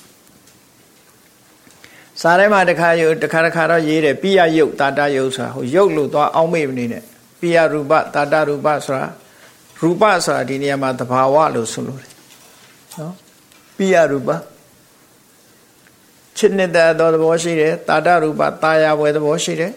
စာထဲမှာတစ်ခါယုတ်တစ်ခါတစ်ခါတော့ရေးတယ်ပိယယုတ်တာတယုတ်ဆိုတာဟိုယုတ်လို့သွားအောင်းမေ့မနေနဲ့ပိယရူပတာတရူပဆိုတာရူပဆိုတာဒီနေရာမှာသဘာဝလို့ဆိုလို့တယ်နော်ပိယရူပချစ်နေတဲ့သဘောရှိတယ်တာတရူပတာယာဝယ်သဘောရှိတယ်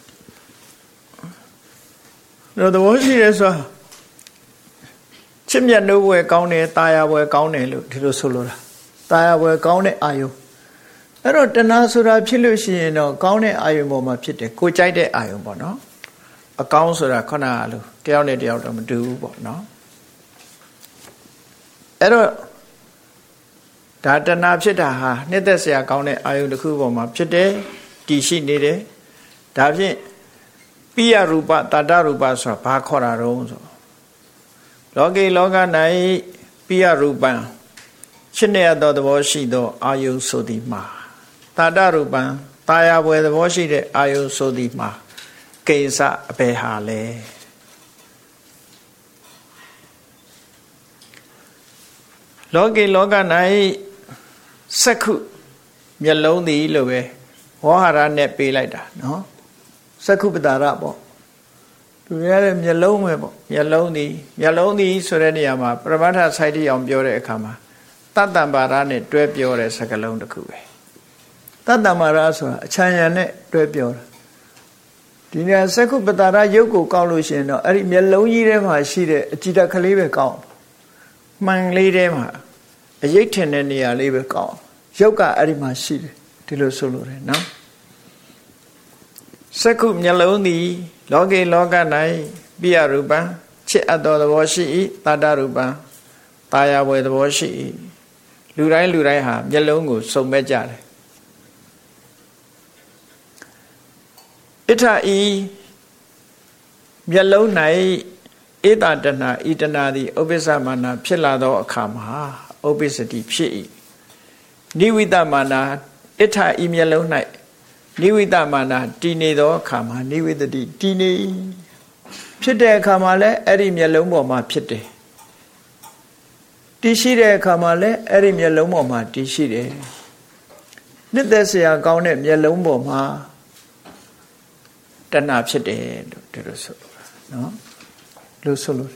လို့သဘောရှိတယ်ဆိုတာချစ်မြတ်နိုးဝယ်ကောင်းတယ်တာယာဝယ်ကောင်းတယ်လို့ဒီလိုဆိုလိုတာတာယာဝယ်ကောင်းတဲ့အာယုအဲ့တော့တဏှာဆိုတာဖြစ်လို့ရှိရင်တော့ကောင်းတဲ့အာယုပေါ်မှာဖြစ်တယ်ကိုကြိုက်တဲ့အာယုပေါ့နော်အကောင်းဆိုတာခုနကလိုတယောက်နဲ့တယောက်တော့မတူဘူးပေါ့နော်အဲ့တော့ဒါတဏှာဖြစ်တာဟာနှစ်သက်စရာကောင်းတဲ့အာယုတစ်ခုပေါ်မှာဖြစ်တယ်တည်ရှိနေတယ်ဒါဖြင့်ပိယရူပတတ္တရူပဆိုတာဘာခေါ်တာတုံးဆိုလောကေလောက၌ပိယရူပံရှင်းရသောသဘောရှိသောအာယုဆိုသည်မှာတာတရူပံတာယာဘွယ်သဘောရှိတဲ့အာယုဆိုသည်မှာကိစ္စအပေဟာလဲလောကေလောက၌စက္ခုမျက်လုံးသည်လို့ပဲဝေါဟာရနဲ့ပေးလိုက်တာနော်စက္ခုပတာရပေါ့သူရတဲ့မျက်လုံးပဲပေါ့မျက်လုံးသည်မျက်လုံးသည်ဆိုတဲ့နေရာမှာပရမတ္ထစိုက်တိအောင်ပြောတဲ့အခါမှာတတ္တံပါရနဲ့တွဲပြောတဲ့စကားလုံးတစ်ခုပဲတတ္တံပါရဆိုတာအချမ်းရံနဲ့တွဲပြောတာဒီနေရာစက္ခုပတာရရုပ်ကိုကောက်လို့ရှိရင်တော့အဲ့ဒီမျက်လုံးကြီးထဲမှာရှိတဲ့အကြည်ဓာတ်ကလေးပဲကောက်မှန်လေးထဲမှာအရိပ်ထင်တဲ့နေရာလေးပဲကောက်ရုပ်ကအဲ့ဒီမှာရှိတယ်ဒီလိုဆိုလို့ရတယ်နော်စက္ခုမျက်လုံးသည်လောကေလောက၌ပိယရူပံချစ်အပ်သောသဘောရှိ၏တာတရူပံတာယာဝယ်သဘောရှိ၏လူတိုင်းလူတိုင်းဟာမျက်လုံးကိုစုံမဲ့ကြတယ်ဣထဤမျက်လုံး၌ဧတတဏဤတဏသည်ဥပ္ပစ္စမာနဖြစ်လာသောအခါမှာဥပ္ပစ္စတိဖြစ်၏နိဝိတမာနဣထဤမျက်လုံး၌နိဝိတမာနတည်နေသောအခါမှာနိဝိတတိတည်နေဖြစ်တဲ့အခါမှာလည်းအဲ့ဒီမျက်လုံးပေါ်မှာဖြစ်တယ်တည်ရှိတဲ့အခါမှာလည်းအဲ့ဒီမျက်လုံးပေါ်မှာတည်ရှိတယ်နှစ်သက်စရာကောင်းတဲ့မျက်လုံးပေါ်မှာတဏှာဖြစ်တယ်လို့ဒီလိုဆိုလို့နော်လို့ဆိုလို့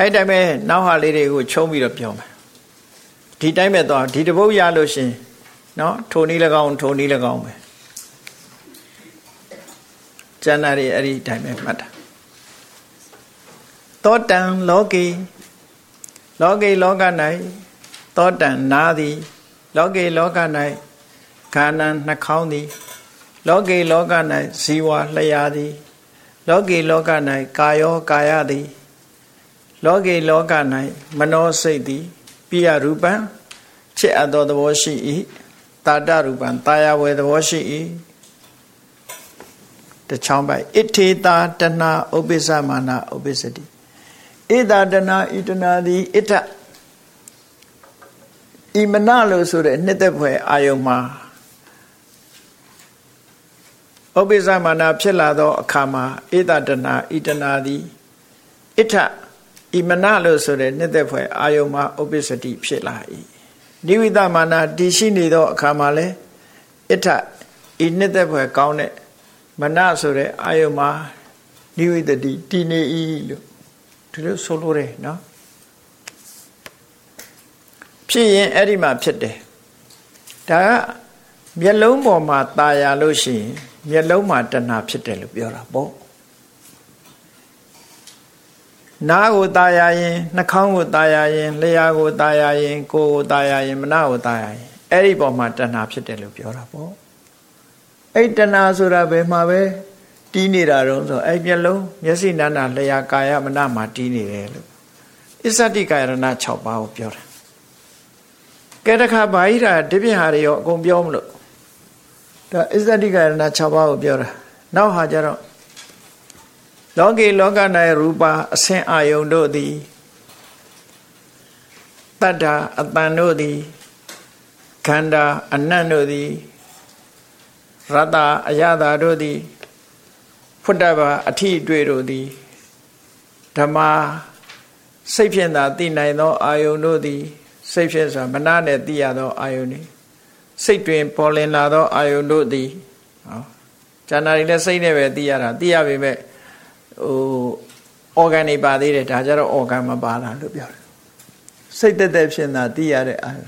အဲ့တိုင်းပဲနောက်ဟာလေးတွေကိုချုံးပြီးတော့ပြောမယ်ဒီတိုင်းပဲတော့ဒီတပုတ်ရလို့ရှင်နော်ထိုနည်း၎င်းထိုနည်း၎င်းပဲကျန်တာတွေအဲ့ဒီတိုင်းပဲမှတ်တာသောတံလောကေလောကေလောက၌သောတံနာသည်လောကေလောက၌ခန္ဓာနှာခေါင်းသည်လောကေလောက၌ဇီဝလျာသည်လောကေလောက၌ကာယောကာယသည်လောကေလောက၌မနောစိတ်သည်ပိယရူပံချစ်အပ်သောသဘောရှိ၏တာတရူပံတာယာဝေသဘောရှိ၏တချောင်းပိုက်ဣထေတာတဏဥပ္ပစ္စမာနဥပ္ပစ္စတိဣတာတဏဣတနာသည်ဣထဣမနလို့ဆိုတဲ့နှစ်သက်ဖွယ်အာယုံမှာဥပ္ပစ္စမာနဖြစ်လာသောအခါမှာဣတာတဏဣတနာသည်ဣထဣမနလို့ဆိုတဲ့နှစ်သက်ဖွယ်အာယုံမှာဥပ္ပစ္စတိဖြစ်လာ၏နိဝိတမာနတည်ရှိနေသောအခါမှာလဲဣထဤနှစ်သက်ဖွယ်ကောင်းတဲ့မနဆိုတဲ့အာယုံမှာနိဝိတတိတည်နေ၏လို့ဒီလိုဆိုလိုတယ်နော်ဖြစ်ရင်အဲ့ဒီမှာဖြစ်တယ်ဒါကမျက်လုံးပေါ်မှာตาရလို့ရှိရင်မျက်လုံးမှာတဏှာဖြစ်တယ်လို့ပြောတာပေါ့နားကိုตาရရင်နှာခေါင်းကိုตาရရင်လျှာကိုตาရရင်ကိုယ်ကိုตาရရင်မနာကိုตาရရင်အဲ့ဒီပေါ်မှာတဏှာဖြစ်တယ်လို့ပြောတာပေါ့အဲ့တဏှာဆိုတာဘယ်မှာပဲတီးနေတာတော့ဆိုအဲ့မျက်လုံးမျက်စိနာနာလျှာကာယမနာမှာတီးနေတယ်လို့အစ္ဆတိကာယရဏ၆ပါးကိုပြောတာကဲတခါဘာဟိတာဒီပြင်ဟာတွေရောအကုန်ပြောမလို့ဒါအစ္ဆတိကာယရဏ၆ပါးကိုပြောတာနောက်ဟာကျတော့လောကေလောက၌ရူပအဆင်းအာယုန်တို့သည်တတ္တာအတန်တို့သည်ခန္ဓာအနတ်တို့သည်ရတ္တအယတာတို့သည်ဖုတ္တဗာအထိအတွေ့တို့သည်ဓမ္မစိတ်ဖြင့်သာသိနိုင်သောအာယုန်တို့သည်စိတ်ဖြင့်ဆိုမနာနဲ့သိရသောအာယုန်သည်စိတ်တွင်ပေါ်လင်လာသောအာယုန်တို့သည်ဟောဇာနာတွေလည်းစိတ်နဲ့ပဲသိရတာသိရပေမဲ့ဟို organ တွေပါသေးတယ်ဒါကြတော့ organ မပါလားလို့ပြောတယ်စိတ်သက်သက်ဖြင့်သာသိရတဲ့အာယုန်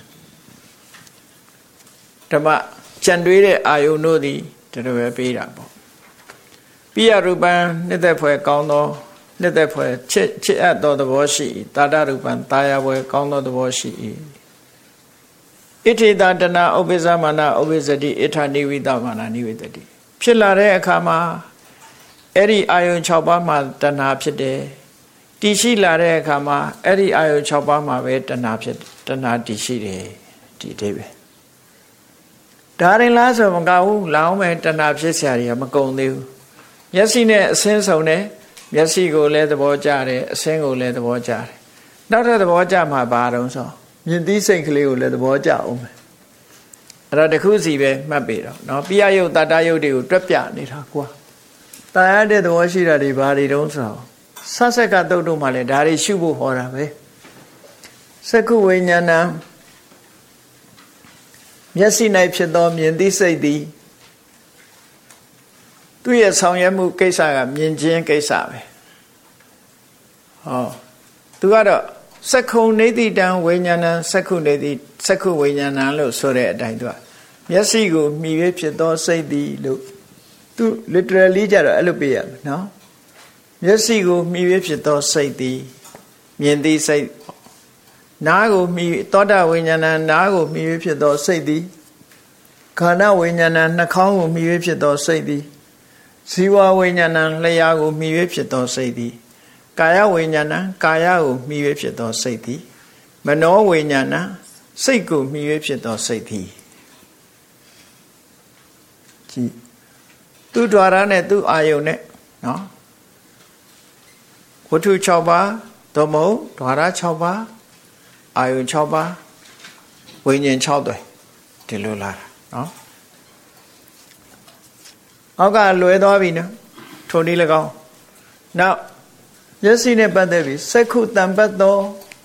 ဓမ္မကြံတွေးတဲ့အာယုန်တို့သည်ဒါလိုပဲပေးတာပေါ့ပိယရူပံနှစ်သက်ဖွယ်ကောင်းသောနှစ်သက်ဖွယ်ချစ်ချစ်အပ်သောသဘောရှိ၏တာတရူပံတာယာဖွယ်ကောင်းသောသဘောရှိ၏ဣထေတာတဏဥပ္ပစ္စမာနဥပ္ပစ္စတိဣထာနိဝိတမာနနိဝိတတိဖြစ်လာတဲ့အခါမှာအဲ့ဒီအာယုံ၆ပါးမှာတဏှာဖြစ်တယ်တည်ရှိလာတဲ့အခါမှာအဲ့ဒီအာယုံ၆ပါးမှာပဲတဏှာဖြစ်တဏှာတည်ရှိတယ်ဒီအဓိပ္ပာယ်ဒါရင်လားဆိုမကောက်ဘူးလောင်းမဲ့တဏှာဖြစ်เสียရမကုန်သေးဘူးမျက်စိနဲ့အဆင်းဆုံးတယ်မျက်စိကိုလည်းသဘောကျတယ်အဆင်းကိုလည်းသဘောကျတယ်နောက်ထပ်သဘောကျမှာဘာတုံးဆိုမြင်သိစိတ်ကလေးကိုလည်းသဘောကျအောင်မယ်အဲ့တော့တခုစီပဲမှတ်ပြီတော့เนาะပိယယုတ်တတယုတ်တွေကိုတွက်ပြနေတာကွာတာရတဲ့သဘောရှိတာတွေဘာတွေတုံးဆိုဆဆက်ကတုတ်တို့မှလည်းဒါတွေရှုဖို့ဟောတာပဲစက္ခုဝိညာဏမျက်စိ၌ဖြစ်သောမြင်သိစိတ်သည်သူ့ရဲ့ဆောင်ရွက်မှုကိစ္စကမြင်ခြင်းကိစ္စပဲဟောသူကတော့စက္ခုနေတိတံဝိညာဏံစက္ခုနေတိစက္ခုဝိညာဏံလို့ဆိုတဲ့အတိုင်းသူကမျက်စိကိုမြည်ရဖြစ်သောစိတ်သည်လို့သူ literally ကြတော့အဲ့လိုပြရမယ်နော်မျက်စိကိုမြည်ရဖြစ်သောစိတ်သည်မြင်သိစိတ်နားကိုမြည်သောတာဝိညာဏံနားကိုမြည်ရဖြစ်သောစိတ်သည်ခန္ဓာဝိညာဏံနှာခေါင်းကိုမြည်ရဖြစ်သောစိတ်သည်ဇီဝဝိညာဏံလျှာကိုမြည်ရဖြစ်သောစိတ်သည်ကာယဝိညာဏံကာယကိုမြည်ရဖြစ်သောစိတ်သည်မနောဝိညာဏံစိတ်ကိုမြည်ရဖြစ်သောစိတ်သည်ကြည့်သူ့ द्वार နဲ့သူ့အာယုန်နဲ့နော်ဝတ္ထု၆ပါးသို့မဟုတ် द्वार ၆ပါးအာယုန်၆ပါးဝိညာဉ်၆သွယ်ဒီလိုလာတာနော်အောက်ကလွယ်သွားပြီနော်ထိုနည်း၎င်းနောက်မျက်စိနဲ့ပတ်သက်ပြီးစက္ခုတံပတ်သော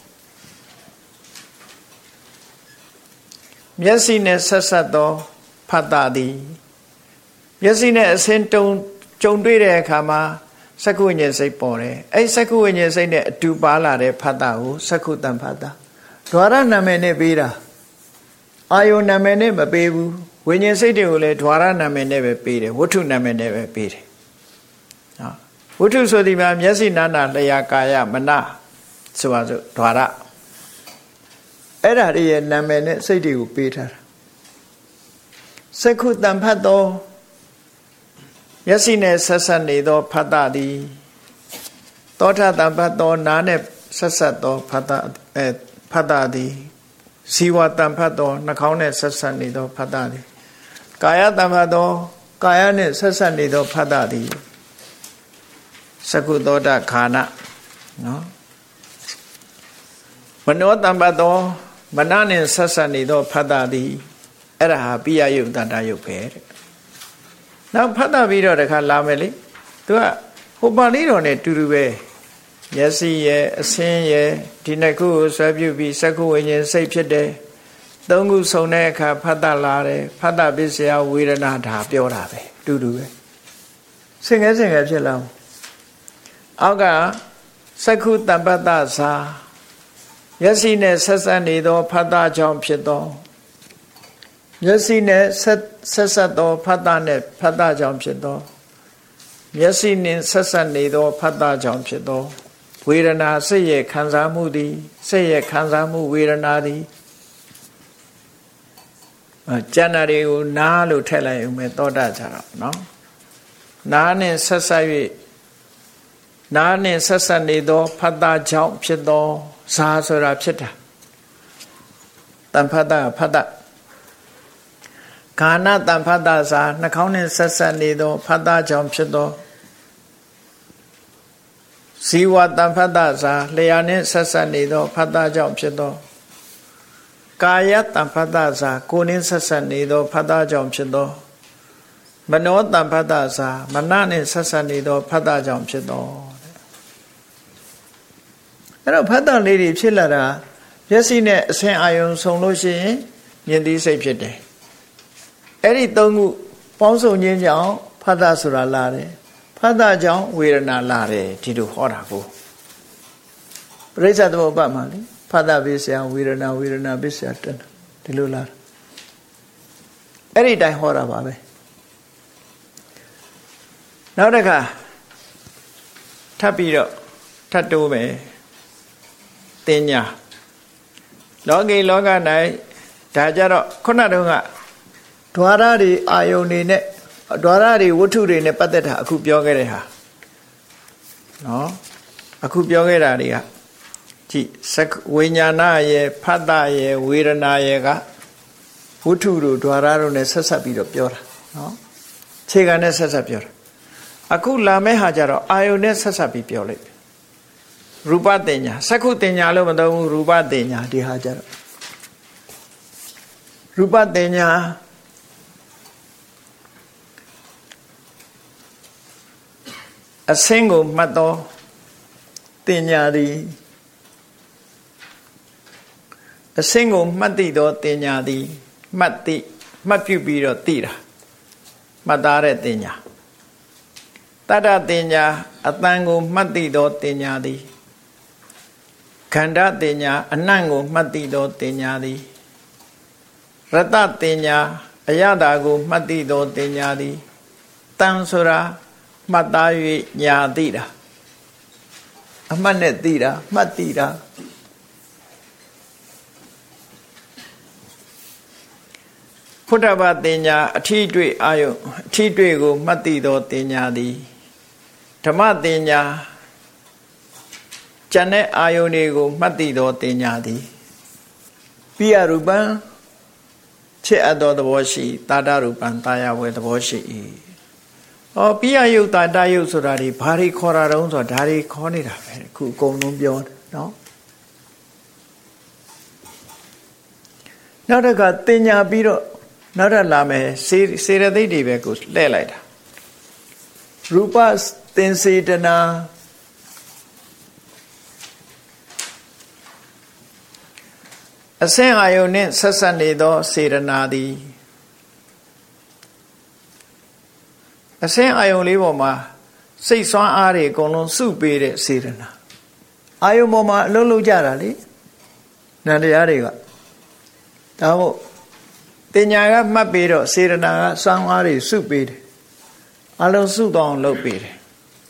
မျက်စိနဲ့ဆက်ဆက်သောဖတ်တာသည်မျက်စိနဲ့အစင်းတုံကြုံတွေ့တဲ့အခါမှာစက္ခုဝိညာဉ်စိတ်ပေါ်တယ်အဲ့စက္ခုဝိညာဉ်စိတ်နဲ့အတူပါလာတဲ့ဖတ်တာကိုစက္ခုတံဖတ်တာဓဝရနာမည်နဲ့ပေးတာအာယုနာမည်နဲ့မပေးဘူးဝိညာဉ်စိတ်တွေကိုလည်းဓဝရနာမည်နဲ့ပဲပေးတယ်ဝတ္ထုနာမည်နဲ့ပဲပေးတယ်နော်ဝတ္ထုဆိုဒီမှာမျက်စိနာနာလျာကာယမနဆိုပါစို့ဓဝရအဲ့ဒါတွေရဲ့နာမည်နဲ့စိတ်တွေကိုပေးထားတာစက္ခုတံဖတ်သောမျက်စိနဲ့ဆက်ဆက်နေသောဖတ်တာသည်သောထတံဖတ်သောနားနဲ့ဆက်ဆက်သောဖတ်တာအဲဖတ်တာသည်ဇီဝတံဖတ်သောနှာခေါင်းနဲ့ဆက်ဆက်နေသောဖတ်တာသည်ကာယတံဖတ်သောကာယနဲ့ဆက်ဆက်နေသောဖတ်တာသည်စက္ခုသောတခာနနော်မနောတံဖတ်သောမနနဲ့ဆက်ဆက်နေသောဖတ်တာသည်အဲ့ဒါဟာပိယယုတ်တတယုတ်ပဲတဲ့နောက်ဖတ်တာပြီးတော့တခါလာမယ်လေသူကဟိုပါဠိတော်နဲ့တူတူပဲမျက်စိရဲ့အဆင်းရဲ့ဒီနှစ်ခုကိုဆွဲပြုပြီးစက္ခုဝိညာဉ်စိတ်ဖြစ်တယ်သုံးခုစုံတဲ့အခါဖတ်တာလာတယ်ဖတ်တာပစ္စယဝေဒနာဒါပြောတာပဲတူတူပဲစင်ငယ်စင်ငယ်ဖြစ်လာအောက်ကစက္ခုတံပတ္တသာမျက်စိနဲ့ဆက်ဆက်နေသောဖတ်တာကြောင့်ဖြစ်သောမျက်စိနဲ့ဆက်ဆက်ဆက်သောဖတ်တာနဲ့ဖတ်တာကြောင့်ဖြစ်သောမျက်စိနဲ့ဆက်ဆက်နေသောဖတ်တာကြောင့်ဖြစ်သောဝေဒနာစိတ်ရဲ့ခံစားမှုသည်စိတ်ရဲ့ခံစားမှုဝေဒနာသည်ကျန်တာတွေကိုနားလို့ထည့်လိုက်အောင်ပဲသောတာကြတော့နော်နားနဲ့ဆက်ဆက်၍နားနဲ့ဆက်ဆက်နေသောဖတ်တာကြောင့်ဖြစ်သောဇာဆိုတာဖြစ်တာတံဖတ်တာဖတ်တာခာနတံဖတ်တာဇာနှာခေါင်းနဲ့ဆက်ဆက်နေသောဖတ်တာကြောင့်ဖြစ်သောဇီဝတံဖတ်တာဇာလျှာနဲ့ဆက်ဆက်နေသောဖတ်တာကြောင့်ဖြစ်သောကာယတံဖတ်တာဇာကိုယ်နဲ့ဆက်ဆက်နေသောဖတ်တာကြောင့်ဖြစ်သောမနောတံဖတ်တာဇာမနနဲ့ဆက်ဆက်နေသောဖတ်တာကြောင့်ဖြစ်သောအဲ့တော့ဖတ်တာလေးတွေဖြစ်လာတာမျက်စိနဲ့အဆင်အာယုံဆုံလို့ရှိရင်မြင်သိစိတ်ဖြစ်တယ်အဲ့ဒီသုံးခုပေါင်းစုံခြင်းကြောင့်ဖတ်တာဆိုတာလာတယ်ဖတ်တာကြောင့်ဝေဒနာလာတယ်ဒီလိုဟောတာကိုပရိစ္ဆေသမုပ္ပါမှာလေဖတ်တာပစ္စယဝေဒနာဝေဒနာပစ္စယတဏ္ဍဒီလိုလာအဲ့ဒီတိုင်းဟောတာပါပဲနောက်တစ်ခါထပ်ပြီးတော့ထပ်တိုးမယ်တင်ညာလောကီလောက၌ဒါကြတော့ခုနတုန်းကဓဝရတွေအာယုန်တွေနဲ့ဓဝရတွေဝတ္ထုတွေနဲ့ပတ်သက်တာအခုပြောခဲ့တဲ့ဟာနော်အခုပြောခဲ့တာတွေကကြည့်စက္ဝိညာဏရဲ့ဖတ်တာရဲ့ဝေဒနာရဲ့ကဝတ္ထုတို့ဓဝရတို့နဲ့ဆက်ဆက်ပြီးတော့ပြောတာနော်ခြေခံနဲ့ဆက်ဆက်ပြောတာအခုလာမယ့်ဟာကြတော့အာယုန်နဲ့ဆက်ဆက်ပြီးပြောလိုက်ရူပတင်ညာစက္ခုတင်ညာလို့မသုံးဘူးရူပတင်ညာဒီဟာကြတော့ရူပတင်ညာအစင်းကိုမှတ်သောတင်ညာသည်အစင်းကိုမှတ်သိသောတင်ညာသည်မှတ်သိမှတ်ပြုပြီးတော့သိတာမှတ်သားတဲ့တင်ညာတတ္တတင်ညာအတန်ကိုမှတ်သိသောတင်ညာသည်ခန္ဓာတင်ညာအနံ့ကိုမှတ်သိသောတင်ညာသည်ရတ္တတင်ညာအယတာကိုမှတ်သိသောတင်ညာသည်တန်ဆိုတာမှတ်သား၍ညာသိတာအမှတ်နဲ့သိတာမှတ်သိတာဖုဒ္ဓဘာတင်ညာအထီးတွေ့အာယုအထီးတွေ့ကိုမှတ်သိသောတင်ညာသည်ဓမ္မတင်ညာကျန်တဲ့အာယုန်တွေကိုမှတ်သိသောတင်ညာသည်ပိယရူပံချစ်အပ်သောသဘောရှိတာတရူပံတာယာဝေသဘောရှိ၏ဟောပိယယုတ်တာတယုတ်ဆိုတာဒီဘာတွေခေါ်တာတုံးဆိုတော့ဒါတွေခေါ်နေတာပဲခုအကုန်လုံးပြောတယ်နော်နောက်တစ်ခါတင်ညာပြီးတော့နောက်ထပ်လာမယ်စေစေရသိတ်တွေပဲကိုလှည့်လိုက်တာရူပသင်္စေတနာအစင်အာယုန်နှင့်ဆက်ဆက်နေသောစေရနာသည်အစင်အာယုန်လေးပေါ်မှာစိတ်ဆွမ်းအားတွေအကုန်လုံးစုပေးတဲ့စေတနာအာယုံပေါ်မှာအလုံးလုံးကြတာလေနန္တရားတွေကဒါမို့တင်ညာကမှတ်ပြီးတော့စေတနာကဆွမ်းအားတွေစုပေးတယ်အလုံးစုတော့လုပ်ပေးတယ်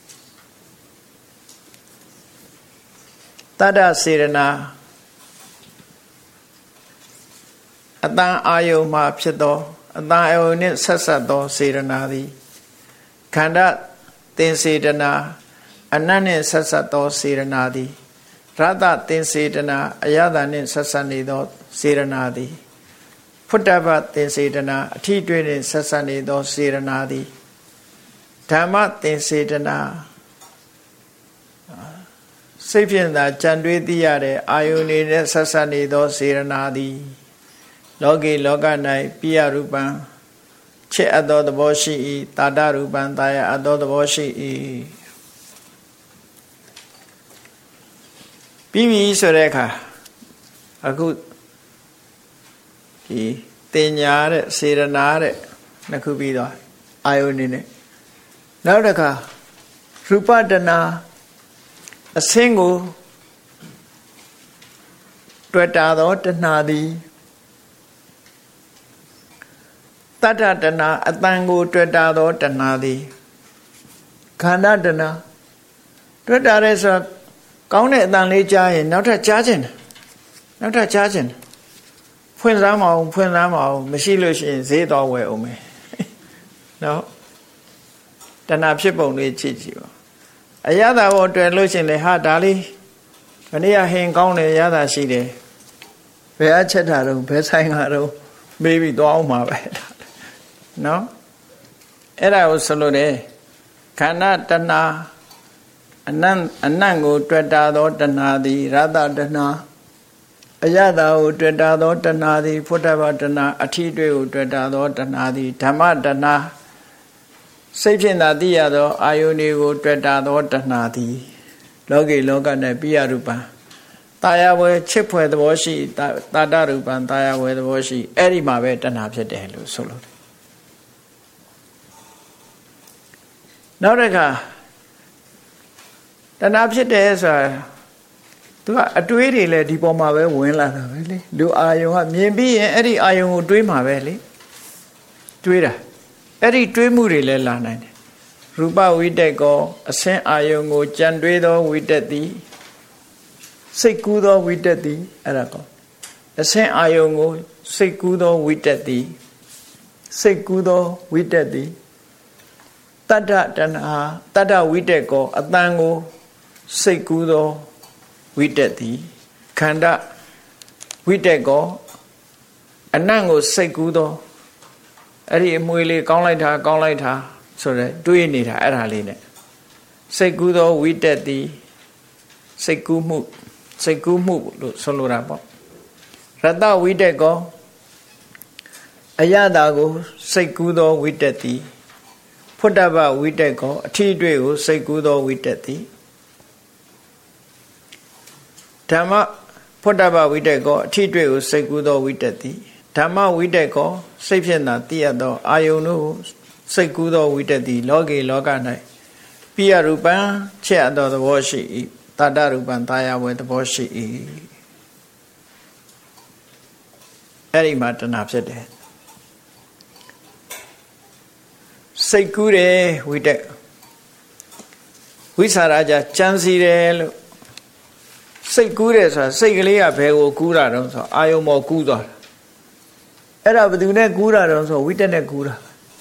တတ္တစေတနာအတန်အာယုံမှာဖြစ်သောအတန်အာယုံနှင့်ဆက်ဆက်သောစေတနာသည်ခန္ဓာသင်္စေတနာအနတ်နှင့်ဆက်ဆက်သောစေတနာသည်ရတ္တသင်္စေတနာအယတနှင့်ဆက်ဆက်နေသောစေတနာသည်ဖုတ္တပသင်္စေတနာအထီးတွေ့နှင့်ဆက်ဆက်နေသောစေတနာသည်ဓမ္မသင်္စေတနာစိတ်ဖြင့်သာကြံတွေးသိရတဲ့အာယုန်တွေနဲ့ဆက်ဆက်နေသောစေရနာသည်လောကေလောက၌ပိယရူပံချစ်အပ်သောသဘောရှိ၏တာတရူပံတာယာအပ်သောသဘောရှိ၏ပြီးပြီဆိုတဲ့အခါအခုဒီတင်ညာတဲ့စေရနာတဲ့နှစ်ခုပြီးတော့အာယုန်နေနဲ့နောက်တစ်ခါရူပတနာအစင်းကိုတွေ့တာသောတဏှာသည်တတ္တတဏှာအတန်ကိုတွေ့တာသောတဏှာသည်ခန္ဓာတဏှာတွေ့တာရဲဆိုကောင်းတဲ့အတန်လေးကြားရင်နောက်ထပ်ကြားခြင်းနောက်ထပ်ကြားခြင်းဖွင့်စားမအောင်ဖွင့်စားမအောင်မရှိလို့ရှိရင်ဈေးတော်ဝယ်အောင်မယ်နော်တဏှာဖြစ်ပုံလေးကြည့်ကြည့်ပါအရသာဘောတွေ့လို့ရှင်လေဟာဒါလေးခဏရဟင်ကောင်းတယ်ရသာရှိတယ်ဘယ်အချက်တာတော့ဘယ်ဆိုင်ကတော့မေးပြီးသွားအောင်မှာပဲနော်အဲ့ဒါကိုဆိုလို့တယ်ခန္ဓာတဏှာအနံ့အနံ့ကိုတွေ့တာသောတဏှာသည်ရတတဏှာအရသာကိုတွေ့တာသောတဏှာသည်ဖုတ္တဗတဏှာအထီးတွေ့ကိုတွေ့တာသောတဏှာသည်ဓမ္မတဏှာစိတ်ဖြင့်သာသိရသောအာယုန်တွေကိုတွေ့တာသောတဏှာသည်လောကေလောက၌ပိယရူပံတာယာဝဲချစ်ဖွယ်သဘောရှိတာတရူပံတာယာဝဲသဘောရှိအဲ့ဒီမှာပဲတဏှာဖြစ်တယ်လို့ဆိုလို့နောက်တစ်ခါတဏှာဖြစ်တယ်ဆိုတာသူကအတွေးတွေလည်းဒီပေါ်မှာပဲဝင်လာတာပဲလေလူအာယုန်ကမြင်ပြီးရင်အဲ့ဒီအာယုန်ကိုတွေးမှာပဲလေတွေးတာအဲ့ဒီတွေးမှုတွေလည်းလာနိုင်တယ်ရူပဝိတက်ကောအစင်းအာယုံကိုကြံတွေးသောဝိတက်သည်စိတ်ကူးသောဝိတက်သည်အဲ့ဒါကောအစင်းအာယုံကိုစိတ်ကူးသောဝိတက်သည်စိတ်ကူးသောဝိတက်သည်တတ္တတဏှာတတ္တဝိတက်ကောအတန်ကိုစိတ်ကူးသောဝိတက်သည်ခန္ဓာဝိတက်ကောအနံ့ကိုစိတ်ကူးသောအဲ့ဒီအမွေလေးကောင်းလိုက်တာကောင်းလိုက်တာဆိုတော့တွေးနေတာအဲ့ဒါလေးနဲ့စိတ်ကူးသောဝိတက်သည်စိတ်ကူးမှုစိတ်ကူးမှုလို့ဆိုလိုတာပေါ့ရတ္တဝိတက်ကောအယတာကိုစိတ်ကူးသောဝိတက်သည်ဖုတ္တဗဝိတက်ကောအထီးတွေ့ကိုစိတ်ကူးသောဝိတက်သည်ဓမ္မဖုတ္တဗဝိတက်ကောအထီးတွေ့ကိုစိတ်ကူးသောဝိတက်သည်ဓမ္မဝိတက်ကောစိတ်ဖြင့်သာသိရသောအာယုန်တို့စိတ်ကူးသောဝိတက်သည်လောကေလောက၌ပိယရူပံချက်သောသဘောရှိ၏တတ္တရူပံတာယာဝဲသဘောရှိ၏အဲ့ဒီမှာတဏှာဖြစ်တယ်စိတ်ကူးတယ်ဝိတက်ဝိသရာကြကြံစီတယ်လို့စိတ်ကူးတယ်ဆိုတာစိတ်ကလေးကဘယ်ကိုကူးတာတော့ဆိုအာယုံပေါ်ကူးသွားတာအဲ့ဒါဘယ်သူနဲ့ကူးတာတော့ဆိုဝိတက်နဲ့ကူးတာ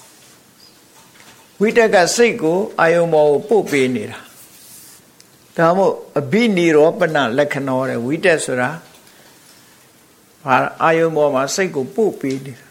ဝိတက်ကစိတ်ကိုအာယုံပေါ်ကိုပို့ပေးနေတာဒါမို့အဘိနိရောပနလက္ခဏောတဲ့ဝိတက်ဆိုတာဘာအာယုံပေါ်မှာစိတ်ကိုပို့ပေးနေတာ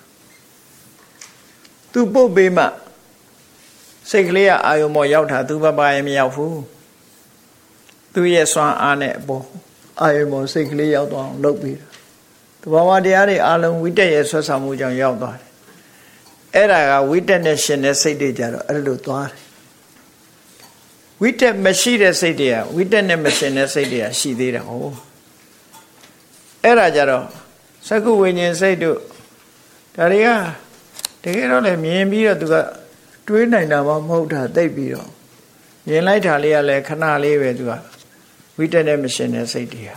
သူပို့ပေးမှစိတ်ကလေးကအာယုံပေါ်ရောက်တာသူဘာပါရင်မရောက်ဘူးသူရဲ့စွမ်းအားနဲ့အပေါ်အာယုံပေါ်စိတ်ကလေးရောက်သွားအောင်လုပ်ပေးတာသဘာဝတရားတွေအလုံးဝိတက်ရဲ့ဆွတ်ဆောင်မှုကြောင့်ရောက်သွားတယ်အဲ့ဒါကဝိတက်နဲ့ရှင်တဲ့စိတ်တွေကြတော့အဲ့လိုသွားတယ်ဝိတက်မရှိတဲ့စိတ်တွေကဝိတက်နဲ့မရှင်တဲ့စိတ်တွေကရှိသေးတယ်ဟောအဲ့ဒါကြတော့သက္ကုဝိညာဉ်စိတ်တို့ဒါတွေကတကယ်တော့လည်းမြင်ပြီးတော့သူကတွေးနိုင်တာမှမဟုတ်တာသိပြီးတော့မြင်လိုက်တာလေးကလည်းခဏလေးပဲသူကဝိတက်နဲ့မရှင်တဲ့စိတ်တွေက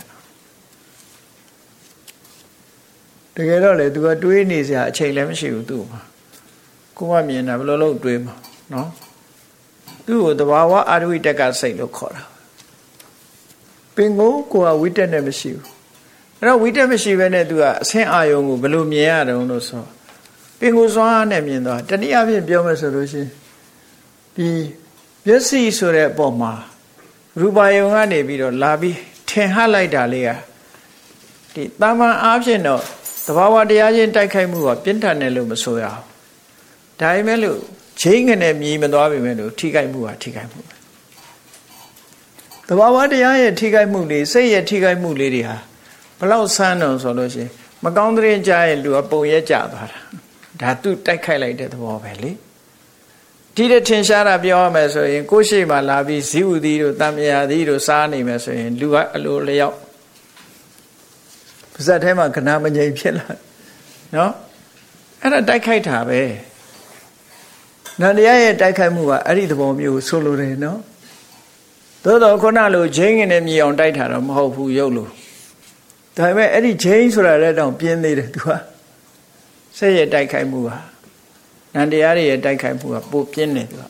တကယ်တော့လေသူကတွေးနေစရာအချိန်လည်းမရှိဘူးသူ့မှာကိုကမြင်တာဘယ်လိုလုပ်တွေးမှာနော်သူ့ကိုတဘာဝအာရဝိတက်ကစိတ်လို့ခေါ်တာပင်ကိုကိုကဝိတက်နဲ့မရှိဘူးအဲ့တော့ဝိတက်မရှိဘဲနဲ့သူကအဆင်းအာယုံကိုဘယ်လိုမြင်ရတုံးလို့ဆိုပင်ကိုစွမ်းနဲ့မြင်သွားတနည်းအားဖြင့်ပြောမယ်ဆိုလို့ရှိရင်ဒီမျက်စိဆိုတဲ့အပေါ်မှာရူပယုံကနေပြီးတော့လာပြီးထင်ဟလိုက်တာလေးကဒီတာမန်အားဖြင့်တော့တဘာဝတရားချင်းတိုက်ခိုက်မှုကပြင်းထန်တယ်လို့မဆိုရအောင်ဒါပေမဲ့လို့ချိန်ကနေမြည်မသွားပေမဲ့လို့ထိခိုက်မှုဟာထိခိုက်မှုပဲတဘာဝတရားရဲ့ထိခိုက်မှုတွေစိတ်ရဲ့ထိခိုက်မှုလေးတွေဟာဘလောက်ဆန်းတော့ဆိုလို့ရှိရင်မကောင်းတဲ့ရင်ကြားရင်လူကပုံရဲကြသွားတာဒါသူတိုက်ခိုက်လိုက်တဲ့သဘောပဲလေဒီတဲ့ထင်ရှားတာပြောရမယ်ဆိုရင်ကိုယ်ရှိမှလာပြီးဇီဝသီတို့တမယာသီတို့စားနေမယ်ဆိုရင်လူကအလိုလျောက်ပါဇက်ထဲမှာခဏမငြိမ်ဖြစ်လာနော်အဲ့ဒါတိုက်ခိုက်တာပဲနန္တရားရဲ့တိုက်ခိုက်မှုကအဲ့ဒီသဘောမျိုးဆိုလိုတယ်နော်သို့တော့ခုနလိုဂျိန်းငင်နဲ့မြေအောင်တိုက်တာတော့မဟုတ်ဘူးရုပ်လို့ဒါပေမဲ့အဲ့ဒီဂျိန်းဆိုတာလည်းတောင်ပြင်းသေးတယ်သူကစိတ်ရဲ့တိုက်ခိုက်မှုဟာနန္တရားရဲ့တိုက်ခိုက်မှုကပိုပြင်းနေသူက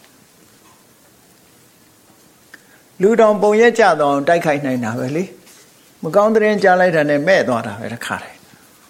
လူတောင်ပုံရက်ကြတော့တိုက်ခိုက်နိုင်တာပဲလေမကောင်းတဲ့ရင်ကြားလိုက်တာနဲ့မဲ့သွားတာပဲတစ်ခါတည်း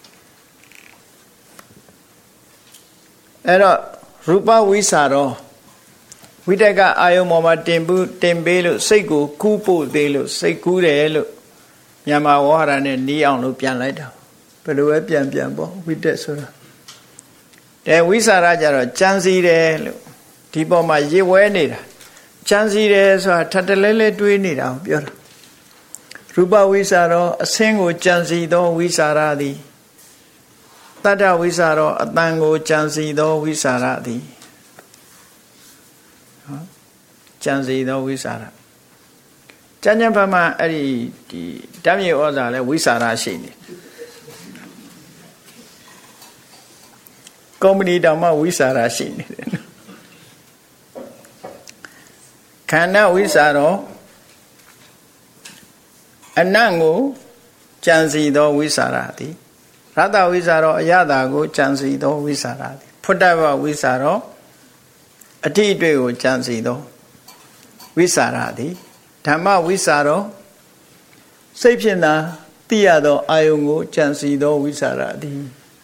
အဲ့တော့ရူပဝိစာရောဝိတက်ကအာယုံပေါ်မှာတင်ဘူးတင်ပေးလို့စိတ်ကိုကူးပို့သေးလို့စိတ်ကူးတယ်လို့မြန်မာဝါဟာရနဲ့နီးအောင်လို့ပြန်လိုက်တာဘယ်လိုပဲပြန်ပြန်ပေါ့ဝိတက်ဆိုတာတဲ့ဝိစာရကြတော့ကြံစည်တယ်လို့ဒီပေါ်မှာရေဝဲနေတာကြံစည်တယ်ဆိုတာထပ်တလဲလဲတွေးနေတာကိုပြောတာရူပဝိစာရောအဆင်းကိုကြံစည်သောဝိစာရသည်တတ္တဝိစာရောအတန်ကိုကြံစည်သောဝိစာရသည်နော်ကြံစည်သောဝိစာရကျမ်းကျမ်းဘက်မှာအဲ့ဒီဒီဓာတ်မြေဩဇာလဲဝိစာရရှိနေကုမ္ပဏီတောင်မှဝိစာရရှိနေတယ်ခန္ဓာဝိစာရောအနတ်ကိုကြံစည်သောဝိစာရသည်ရတ္တဝိစာရောအယတာကိုကြံစည်သောဝိစာရသည်ဖုတ္တဗဝိစာရောအတိအတွေ့ကိုကြံစည်သောဝိစာရသည်ဓမ္မဝိစာရောစိတ်ဖြင့်သာသိရသောအာယုံကိုကြံစည်သောဝိစာရသည်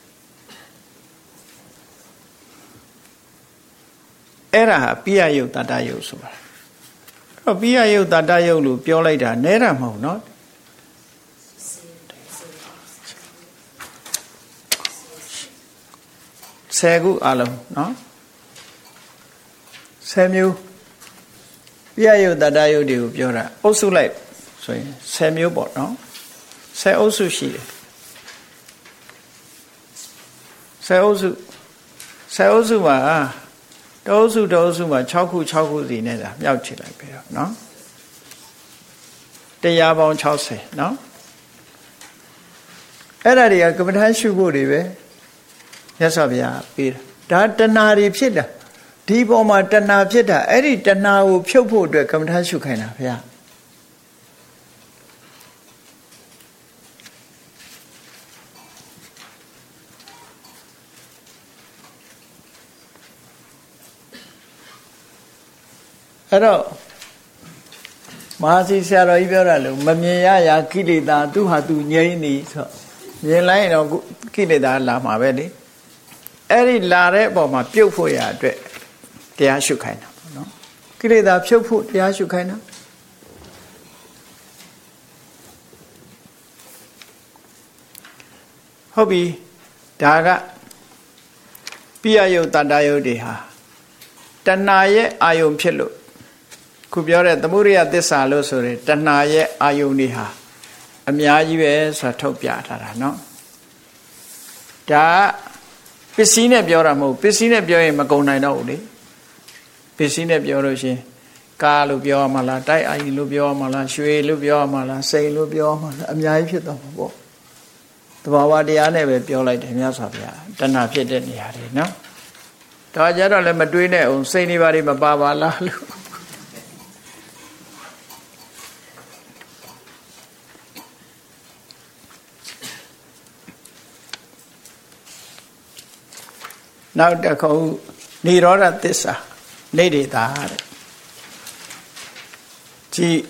အဲ့ဒါဟာပိယယုတ်တတယုတ်ဆိုတာအဲ့တော့ပိယယုတ်တတယုတ်လို့ပြောလိုက်တာနဲတာမဟုတ်နော်ဆယ်ခုအလုံးနော်ဆယ်မျိုးပိယယုတ်တတယုတ်တွေကိုပြောတာအုပ်စုလိုက်ဆိုရင်ဆယ်မျိုးပေါ့နော်ဆယ်အုပ်စုရှိတယ်ဆယ်အုပ်စုဆယ်အုပ်စုမှာတောစုတောစုမှာ၆ခု၆ခုစီနဲ့ဒါမြောက်ချလိုက်ပြီတော့နော်တရားပေါင်း၆၀နော်အဲ့ဒါတွေကကမ္မထာရှုဖို့တွေပဲမြတ်စွာဘုရားပေးတာဒါတဏှာတွေဖြစ်တာဒီပေါ်မှာတဏှာဖြစ်တာအဲ့ဒီတဏှာကိုဖြုတ်ဖို့အတွက်ကမ္မထာရှုခိုင်းတာဘုရားအဲ့တော့မဟာစီဆရာတော်ကြီးပြောတာလို့မမြင်ရရာကိလေသာသူဟာသူငြိမ့်နေဆိုမြင်လိုက်ရင်တော့ကိလေသာလာမှာပဲလေအဲ့ဒီလာတဲ့အပေါ်မှာပြုတ်ဖို့ရအတွက်တရားရှုခိုင်းတာပေါ့နော်ကိလေသာဖြုတ်ဖို့တရားရှုခိုင်းတာဟုတ်ပြီဒါကပိယယုတ်တတ္တယုတ်တွေဟာတဏှာရဲ့အာယုံဖြစ်လို့ခုပြောတဲ့သမုဒိယသစ္စာလို့ဆိုတဲ့တဏှာရဲ့အာယုန်တွေဟာအများကြီးပဲဆိုတာထုတ်ပြထားတာเนาะဒါပစ္စည်းနဲ့ပြောတာမဟုတ်ပစ္စည်းနဲ့ပြောရင်မကုန်နိုင်တော့ဘူးလေပစ္စည်းနဲ့ပြောလို့ရှင်ကားလို့ပြောရမှာလားတိုက်အာယီလို့ပြောရမှာလားရွှေလို့ပြောရမှာလားစိန်လို့ပြောရမှာလားအများကြီးဖြစ်တော့မှာပေါ့သဘာဝတရားနဲ့ပဲပြောလိုက်တယ်မြတ်စွာဘုရားတဏှာဖြစ်တဲ့နေရာတွေเนาะဒါကြတော့လည်းမတွေးနဲ့အောင်စိန်တွေဘာတွေမပါပါလားလို့နောက်တစ်ခုនិရောဓသစ္စာနေရတာတဲ့ကြည်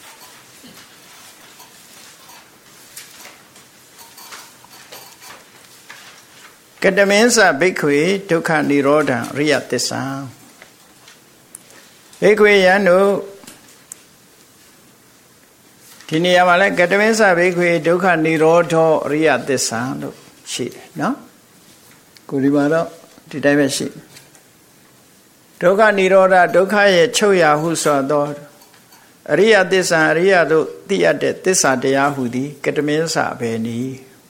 ကတမင်းစဘိက္ခွေဒုက္ခនិရောဓံအရိယသစ္စာဘိက္ခွေယံတို့ဒီနေရာမှာလဲကတမင်းစဘိက္ခွေဒုက္ခនិရောဓောအရိယသစ္စာလို့ရှိတယ်နော်ကိုဒီမှာတော့ဒီတိုင်းပဲရှိဒုက္ခនិရောဓဒုက္ခရဲ့ချုပ်ရာဟုဆိုသောအရိယသစ္စာအရိယတို့သိရတဲ့သစ္စာတရားဟုသည်ကတမင်းစပဲနီ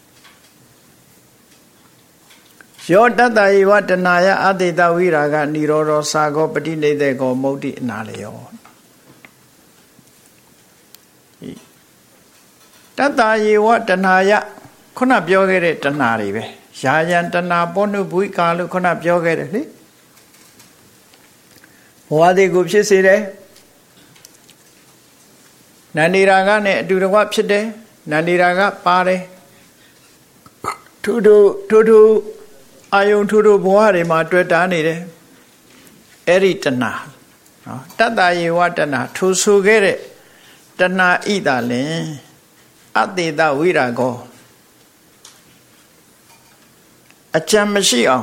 ယောတတ္တယေဝတဏယအတေတဝိရာဂនិရောဓောသာဂောပฏิနေတေကောမုဒ္ဒိအနာလယောတတ္တယေဝတဏယခုနပြောခဲ့တဲ့တဏှာတွေပဲယာယံတဏှာပောနုဘုိကာလို့ခုနပြောခဲ့တယ်လေဘဝတည်ကိုဖြစ်စေတယ်နန္ဒီရာဂနဲ့အတူတကွဖြစ်တယ်နန္ဒီရာဂပါတယ်ထူထူထူထူအာယုံထူထူဘဝတွေမှာတွေ့တာနေတယ်အဲ့ဒီတဏှာနော်တတ္တယေဝတဏှာထူဆူခဲ့တဲ့တဏှာဣတာလင်အတေတဝိရာဂောအကြံမရှိအောင်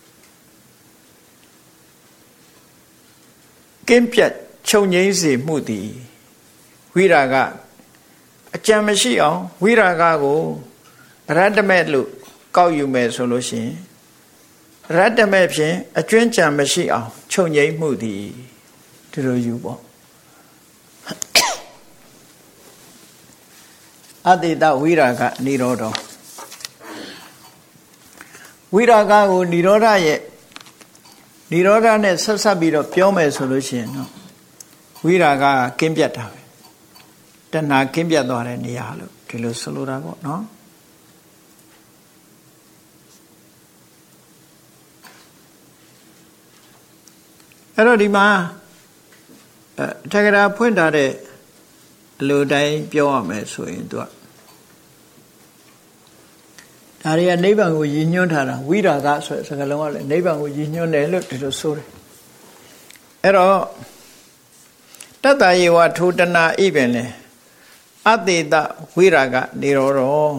ကင်းပြတ်ချုပ်ငြိမ်းစေမှုသည်ဝိရာဂအကြံမရှိအောင်ဝိရာဂကိုရတ္တမဲ့လို့ကောက်ယူမယ်ဆိုလို့ရှိရင်ရတ္တမဲ့ဖြင့်အကျွင်းကြံမရှိအောင်ချုပ်ငြိမ်းမှုသည်ဒီလိုယူပေါ့အတေတဝိရာဂនិရောဓောဝိရာဂကိုនិရောဓရဲ့និရောဓနဲ့ဆက်ဆက်ပြီးတော့ပြောမယ်ဆိုလို့ရှိရင်တော့ဝိရာဂကင်းပြတ်တာပဲတဏှာကင်းပြတ်သွားတဲ့နေရာလို့ဒီလိုဆိုလိုတာပေါ့နော်အဲ့တော့ဒီမှာအထက်ကရာဖွင့်ထားတဲ့အလိုတိုင်းပြောရမယ်ဆိုရင်သူကဒါတွေကနိဗ္ဗာန်ကိုရည်ညွှန်းထားတာဝိရာဂဆိုတဲ့စကားလုံးကလည်းနိဗ္ဗာန်ကိုရည်ညွှန်းတယ်လို့ဒီလိုဆိုတယ်အဲ့တော့တတ္တယေဝထိုတဏဣပင်လေအတေတဝိရာဂនិရောဓော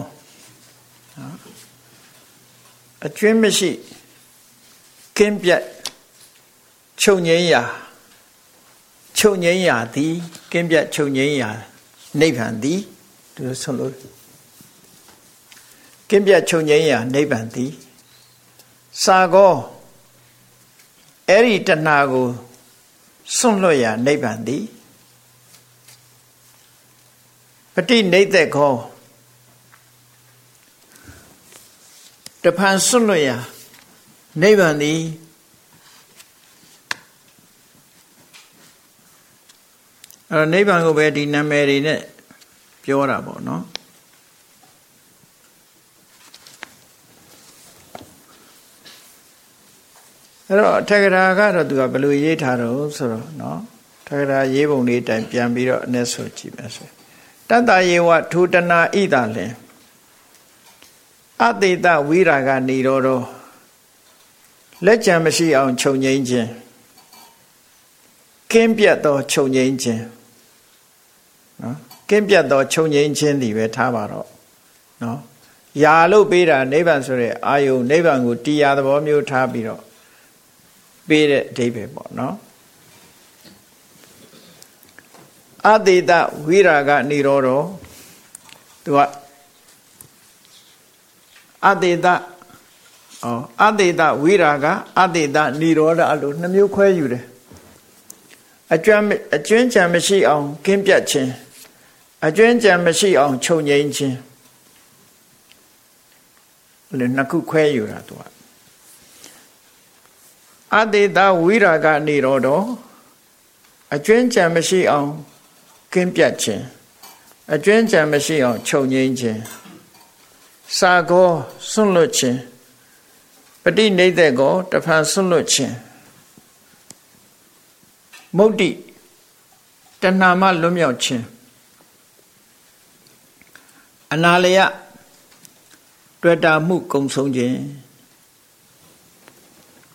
အကျွင်းမရှိကင်းပြတ်ချုပ်ငြိမ်းရာချုပ်ငြိမ်းရာသည်ကင်းပြတ်ချုပ်ငြိမ်းရာနိဗ္ဗာန်သည်ဒီလိုဆိုလို့ကင်းပြတ်ချုပ်ငြိမ်းရာနိဗ္ဗာန်သည်သာဂောအဲ့ဒီတဏှာကိုစွန့်လွတ်ရာနိဗ္ဗာန်သည်ပฏิနေသက်ခောတဖန်စွန့်လွတ်ရာနိဗ္ဗာန်သည်အဲ့နိဗ္ဗာန်ကိုပဲဒီနာမည်တွေနဲ့ပြောတာပေါ့နော်အဲ့တော့အထက်ကရာကတော့သူကဘယ်လိုရေးထားတော့ဆိုတော့နော်အထက်ကရာရေးပုံလေးတိုင်ပြန်ပြီးတော့အနည်းဆိုကြည့်မယ်ဆိုတတ္တယေဝထိုတဏဣတာလင်အတေတဝိရာဂនិရောဓောလက်ကြံမရှိအောင်ချုပ်ငြိမ်းခြင်းကင်းပြတ်သောချုပ်ငြိမ်းခြင်းနော်ကင်းပြတ်သောချုပ်ငြိမ်းခြင်းဒီပဲထားပါတော့နော်ယာလို့ပေးတာနိဗ္ဗာန်ဆိုတဲ့အာယုနိဗ္ဗာန်ကိုတရားသဘောမျိုးထားပြီးတော့ပေးတဲ့အဓိပ္ပာယ်ပေါ့နော်အတေတဝိရာဂនិရောဓောသူကအတေတဩအတေတဝိရာဂအတေတនិရောဓလို့နှမျိုးခွဲယူတယ်အကျွမ်းအကျွမ်းကြံမရှိအောင်ကင်းပြတ်ခြင်းအကျွမ်းကြံမရှိအောင်ချုပ်ငြိမ်းခြင်းလည်းနှစ်ခုခွဲယူတာသူကအတေတဝိရာဂនិရောဓောအကျွမ်းကြံမရှိအောင်ကင်းပြတ်ခြင်းအကျွမ်းကြံမရှိအောင်ချုပ်ငြိမ်းခြင်းသာဂောစွန့်လွတ်ခြင်းပฏิနေသက်ကောတဖန်စွန့်လွတ်ခြင်းမုဒ္ဒိတဏှာမှလွတ်မြောက်ခြင်းအနာလယတွေ့တာမှုကုံဆုံးခြင်း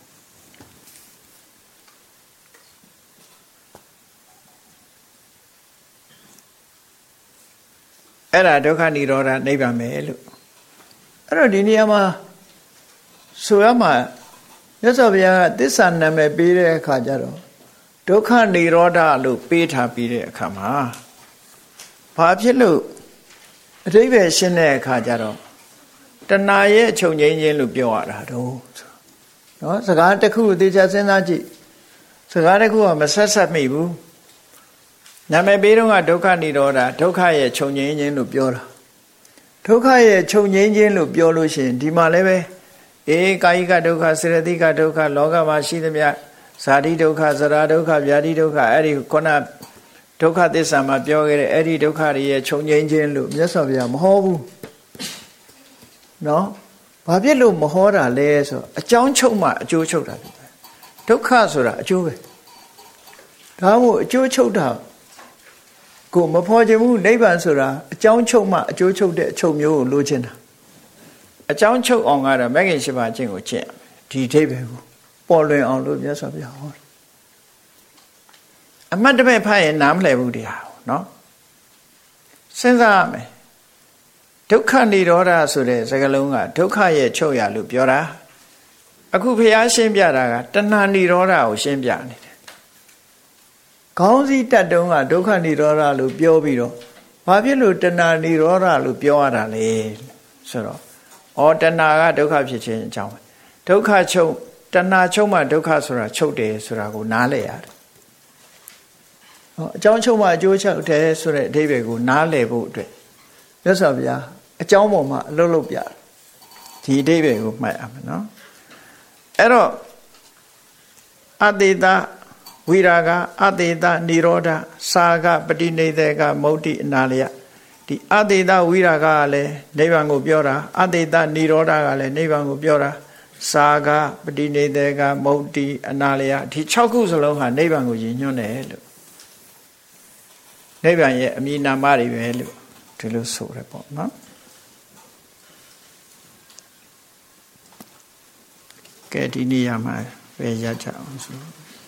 အဲ့ဒါဒုက္ခនិရောဓနိဗ္ဗာန်ပဲလို့အဲ့တော့ဒီနေရာမှာဆိုရမှာမြတ်စွာဘုရားကသစ္စာနာမည်ပေးတဲ့အခါကျတော့ဒုက္ခនិရောဓလို့ပေးထားပြီးတဲ့အခါမှာဘာဖြစ်လို့အဓိပ္ပာယ်ရှင်းတဲ့အခါကျတော့တဏှာရဲ့ချုပ်ငြိမ်းခြင်းလို့ပြောရတာတော့နော်စကားတစ်ခုအသေးချာစဉ်းစားကြည့်စကားတစ်ခုကမဆက်ဆက်မိဘူးနာမည်ပေးတော့ကဒုက္ခនិရောဓဒုက္ခရဲ့ချုပ်ငြိမ်းခြင်းလို့ပြောတာဒုက္ခရဲ့ချုပ်ငြိမ်းခြင်းလို့ပြောလို့ရှိရင်ဒီမှာလည်းပဲအေကာယိကဒုက္ခစေရတိကဒုက္ခလောကမှာရှိသမျှဇာတိဒုက္ခဇရာဒုက္ခဗျာတိဒုက္ခအဲ့ဒီခုနဒုက္ခသစ္စာမှာပြောခဲ့တဲ့အဲ့ဒီဒုက္ခတွေရဲ့ချုပ်ငြိမ်းခြင်းလို့မြတ်စွာဘုရားမဟောဘူးနော်ဘာဖြစ်လို့မဟောတာလဲဆိုအကြောင်းချုပ်မှအကျိုးချုပ်တာဒုက္ခဆိုတာအကျိုးပဲဒါမှမဟုတ်အကျိုးချုပ်တာကိုမဖော်ခြင်းဘူးနိဗ္ဗာန်ဆိုတာအကြောင်းချုပ်မှအကျိုးချုပ်တဲ့အချုပ်မျိုးကိုလိုချင်တာအကြောင်းချုပ်အောင်ကတော့မဂ္ဂင်၈ပါးအကျင့်ကိုကျင့်ဒီအဓိပ္ပာယ်ကိုပေါ်လွင်အောင်လို့မြတ်စွာဘုရားဟောတယ်အမှတ်တမဲ့ဖတ်ရင်နားမလည်ဘူးတရားနော်စဉ်းစားရမယ်ဒုက္ခនិရောဓဆိုတဲ့စကားလုံးကဒုက္ခရဲ့ချုပ်ရလို့ပြောတာအခုဘုရားရှင်းပြတာကတဏှာនិရောဓကိုရှင်းပြနေတယ်ခေါင်းစည်းတက်တုံးကဒုက္ခនិရောဓလို့ပြောပြီးတော့ဘာဖြစ်လို့တဏှာនិရောဓလို့ပြောရတာလဲဆိုတော့ဩတဏှာကဒုက္ခဖြစ်ခြင်းအကြောင်းပဲဒုက္ခချုပ်တဏှာချုပ်မှဒုက္ခဆိုတာချုပ်တယ်ဆိုတာကိုနားလည်ရတယ်ဟောအကြောင်းချုပ်မှအကျိုးချုပ်တယ်ဆိုတဲ့အဓိပ္ပာယ်ကိုနားလည်ဖို့အတွက်မြတ်စွာဘုရားအကြောင်းပေါ်မှာအလုပ်လုပ်ပြတယ်ဒီအဓိပ္ပာယ်ကိုမှတ်ရမယ်နော်အဲ့တော့အတေတဝိရာဂအတေတនិရောဓစာဂပฏิနေသေကမုဋ္ဌိအနာလယဒီအတေတဝိရာဂကလည်းနိဗ္ဗာန်ကိုပြောတာအတေတនិရောဓကလည်းနိဗ္ဗာန်ကိုပြောတာစာဂပฏิနေသေကမုဋ္ဌိအနာလယဒီ၆ခုစလုံးဟာနိဗ္ဗာန်ကိုရည်ညွှန်းတယ်လို့နိဗ္ဗာန်ရဲ့အမည်နာမတွေပဲလို့ဒီလိုဆိုရပေါ့နော်ကဲဒီနေရာမှာပဲရကြအောင်ဆို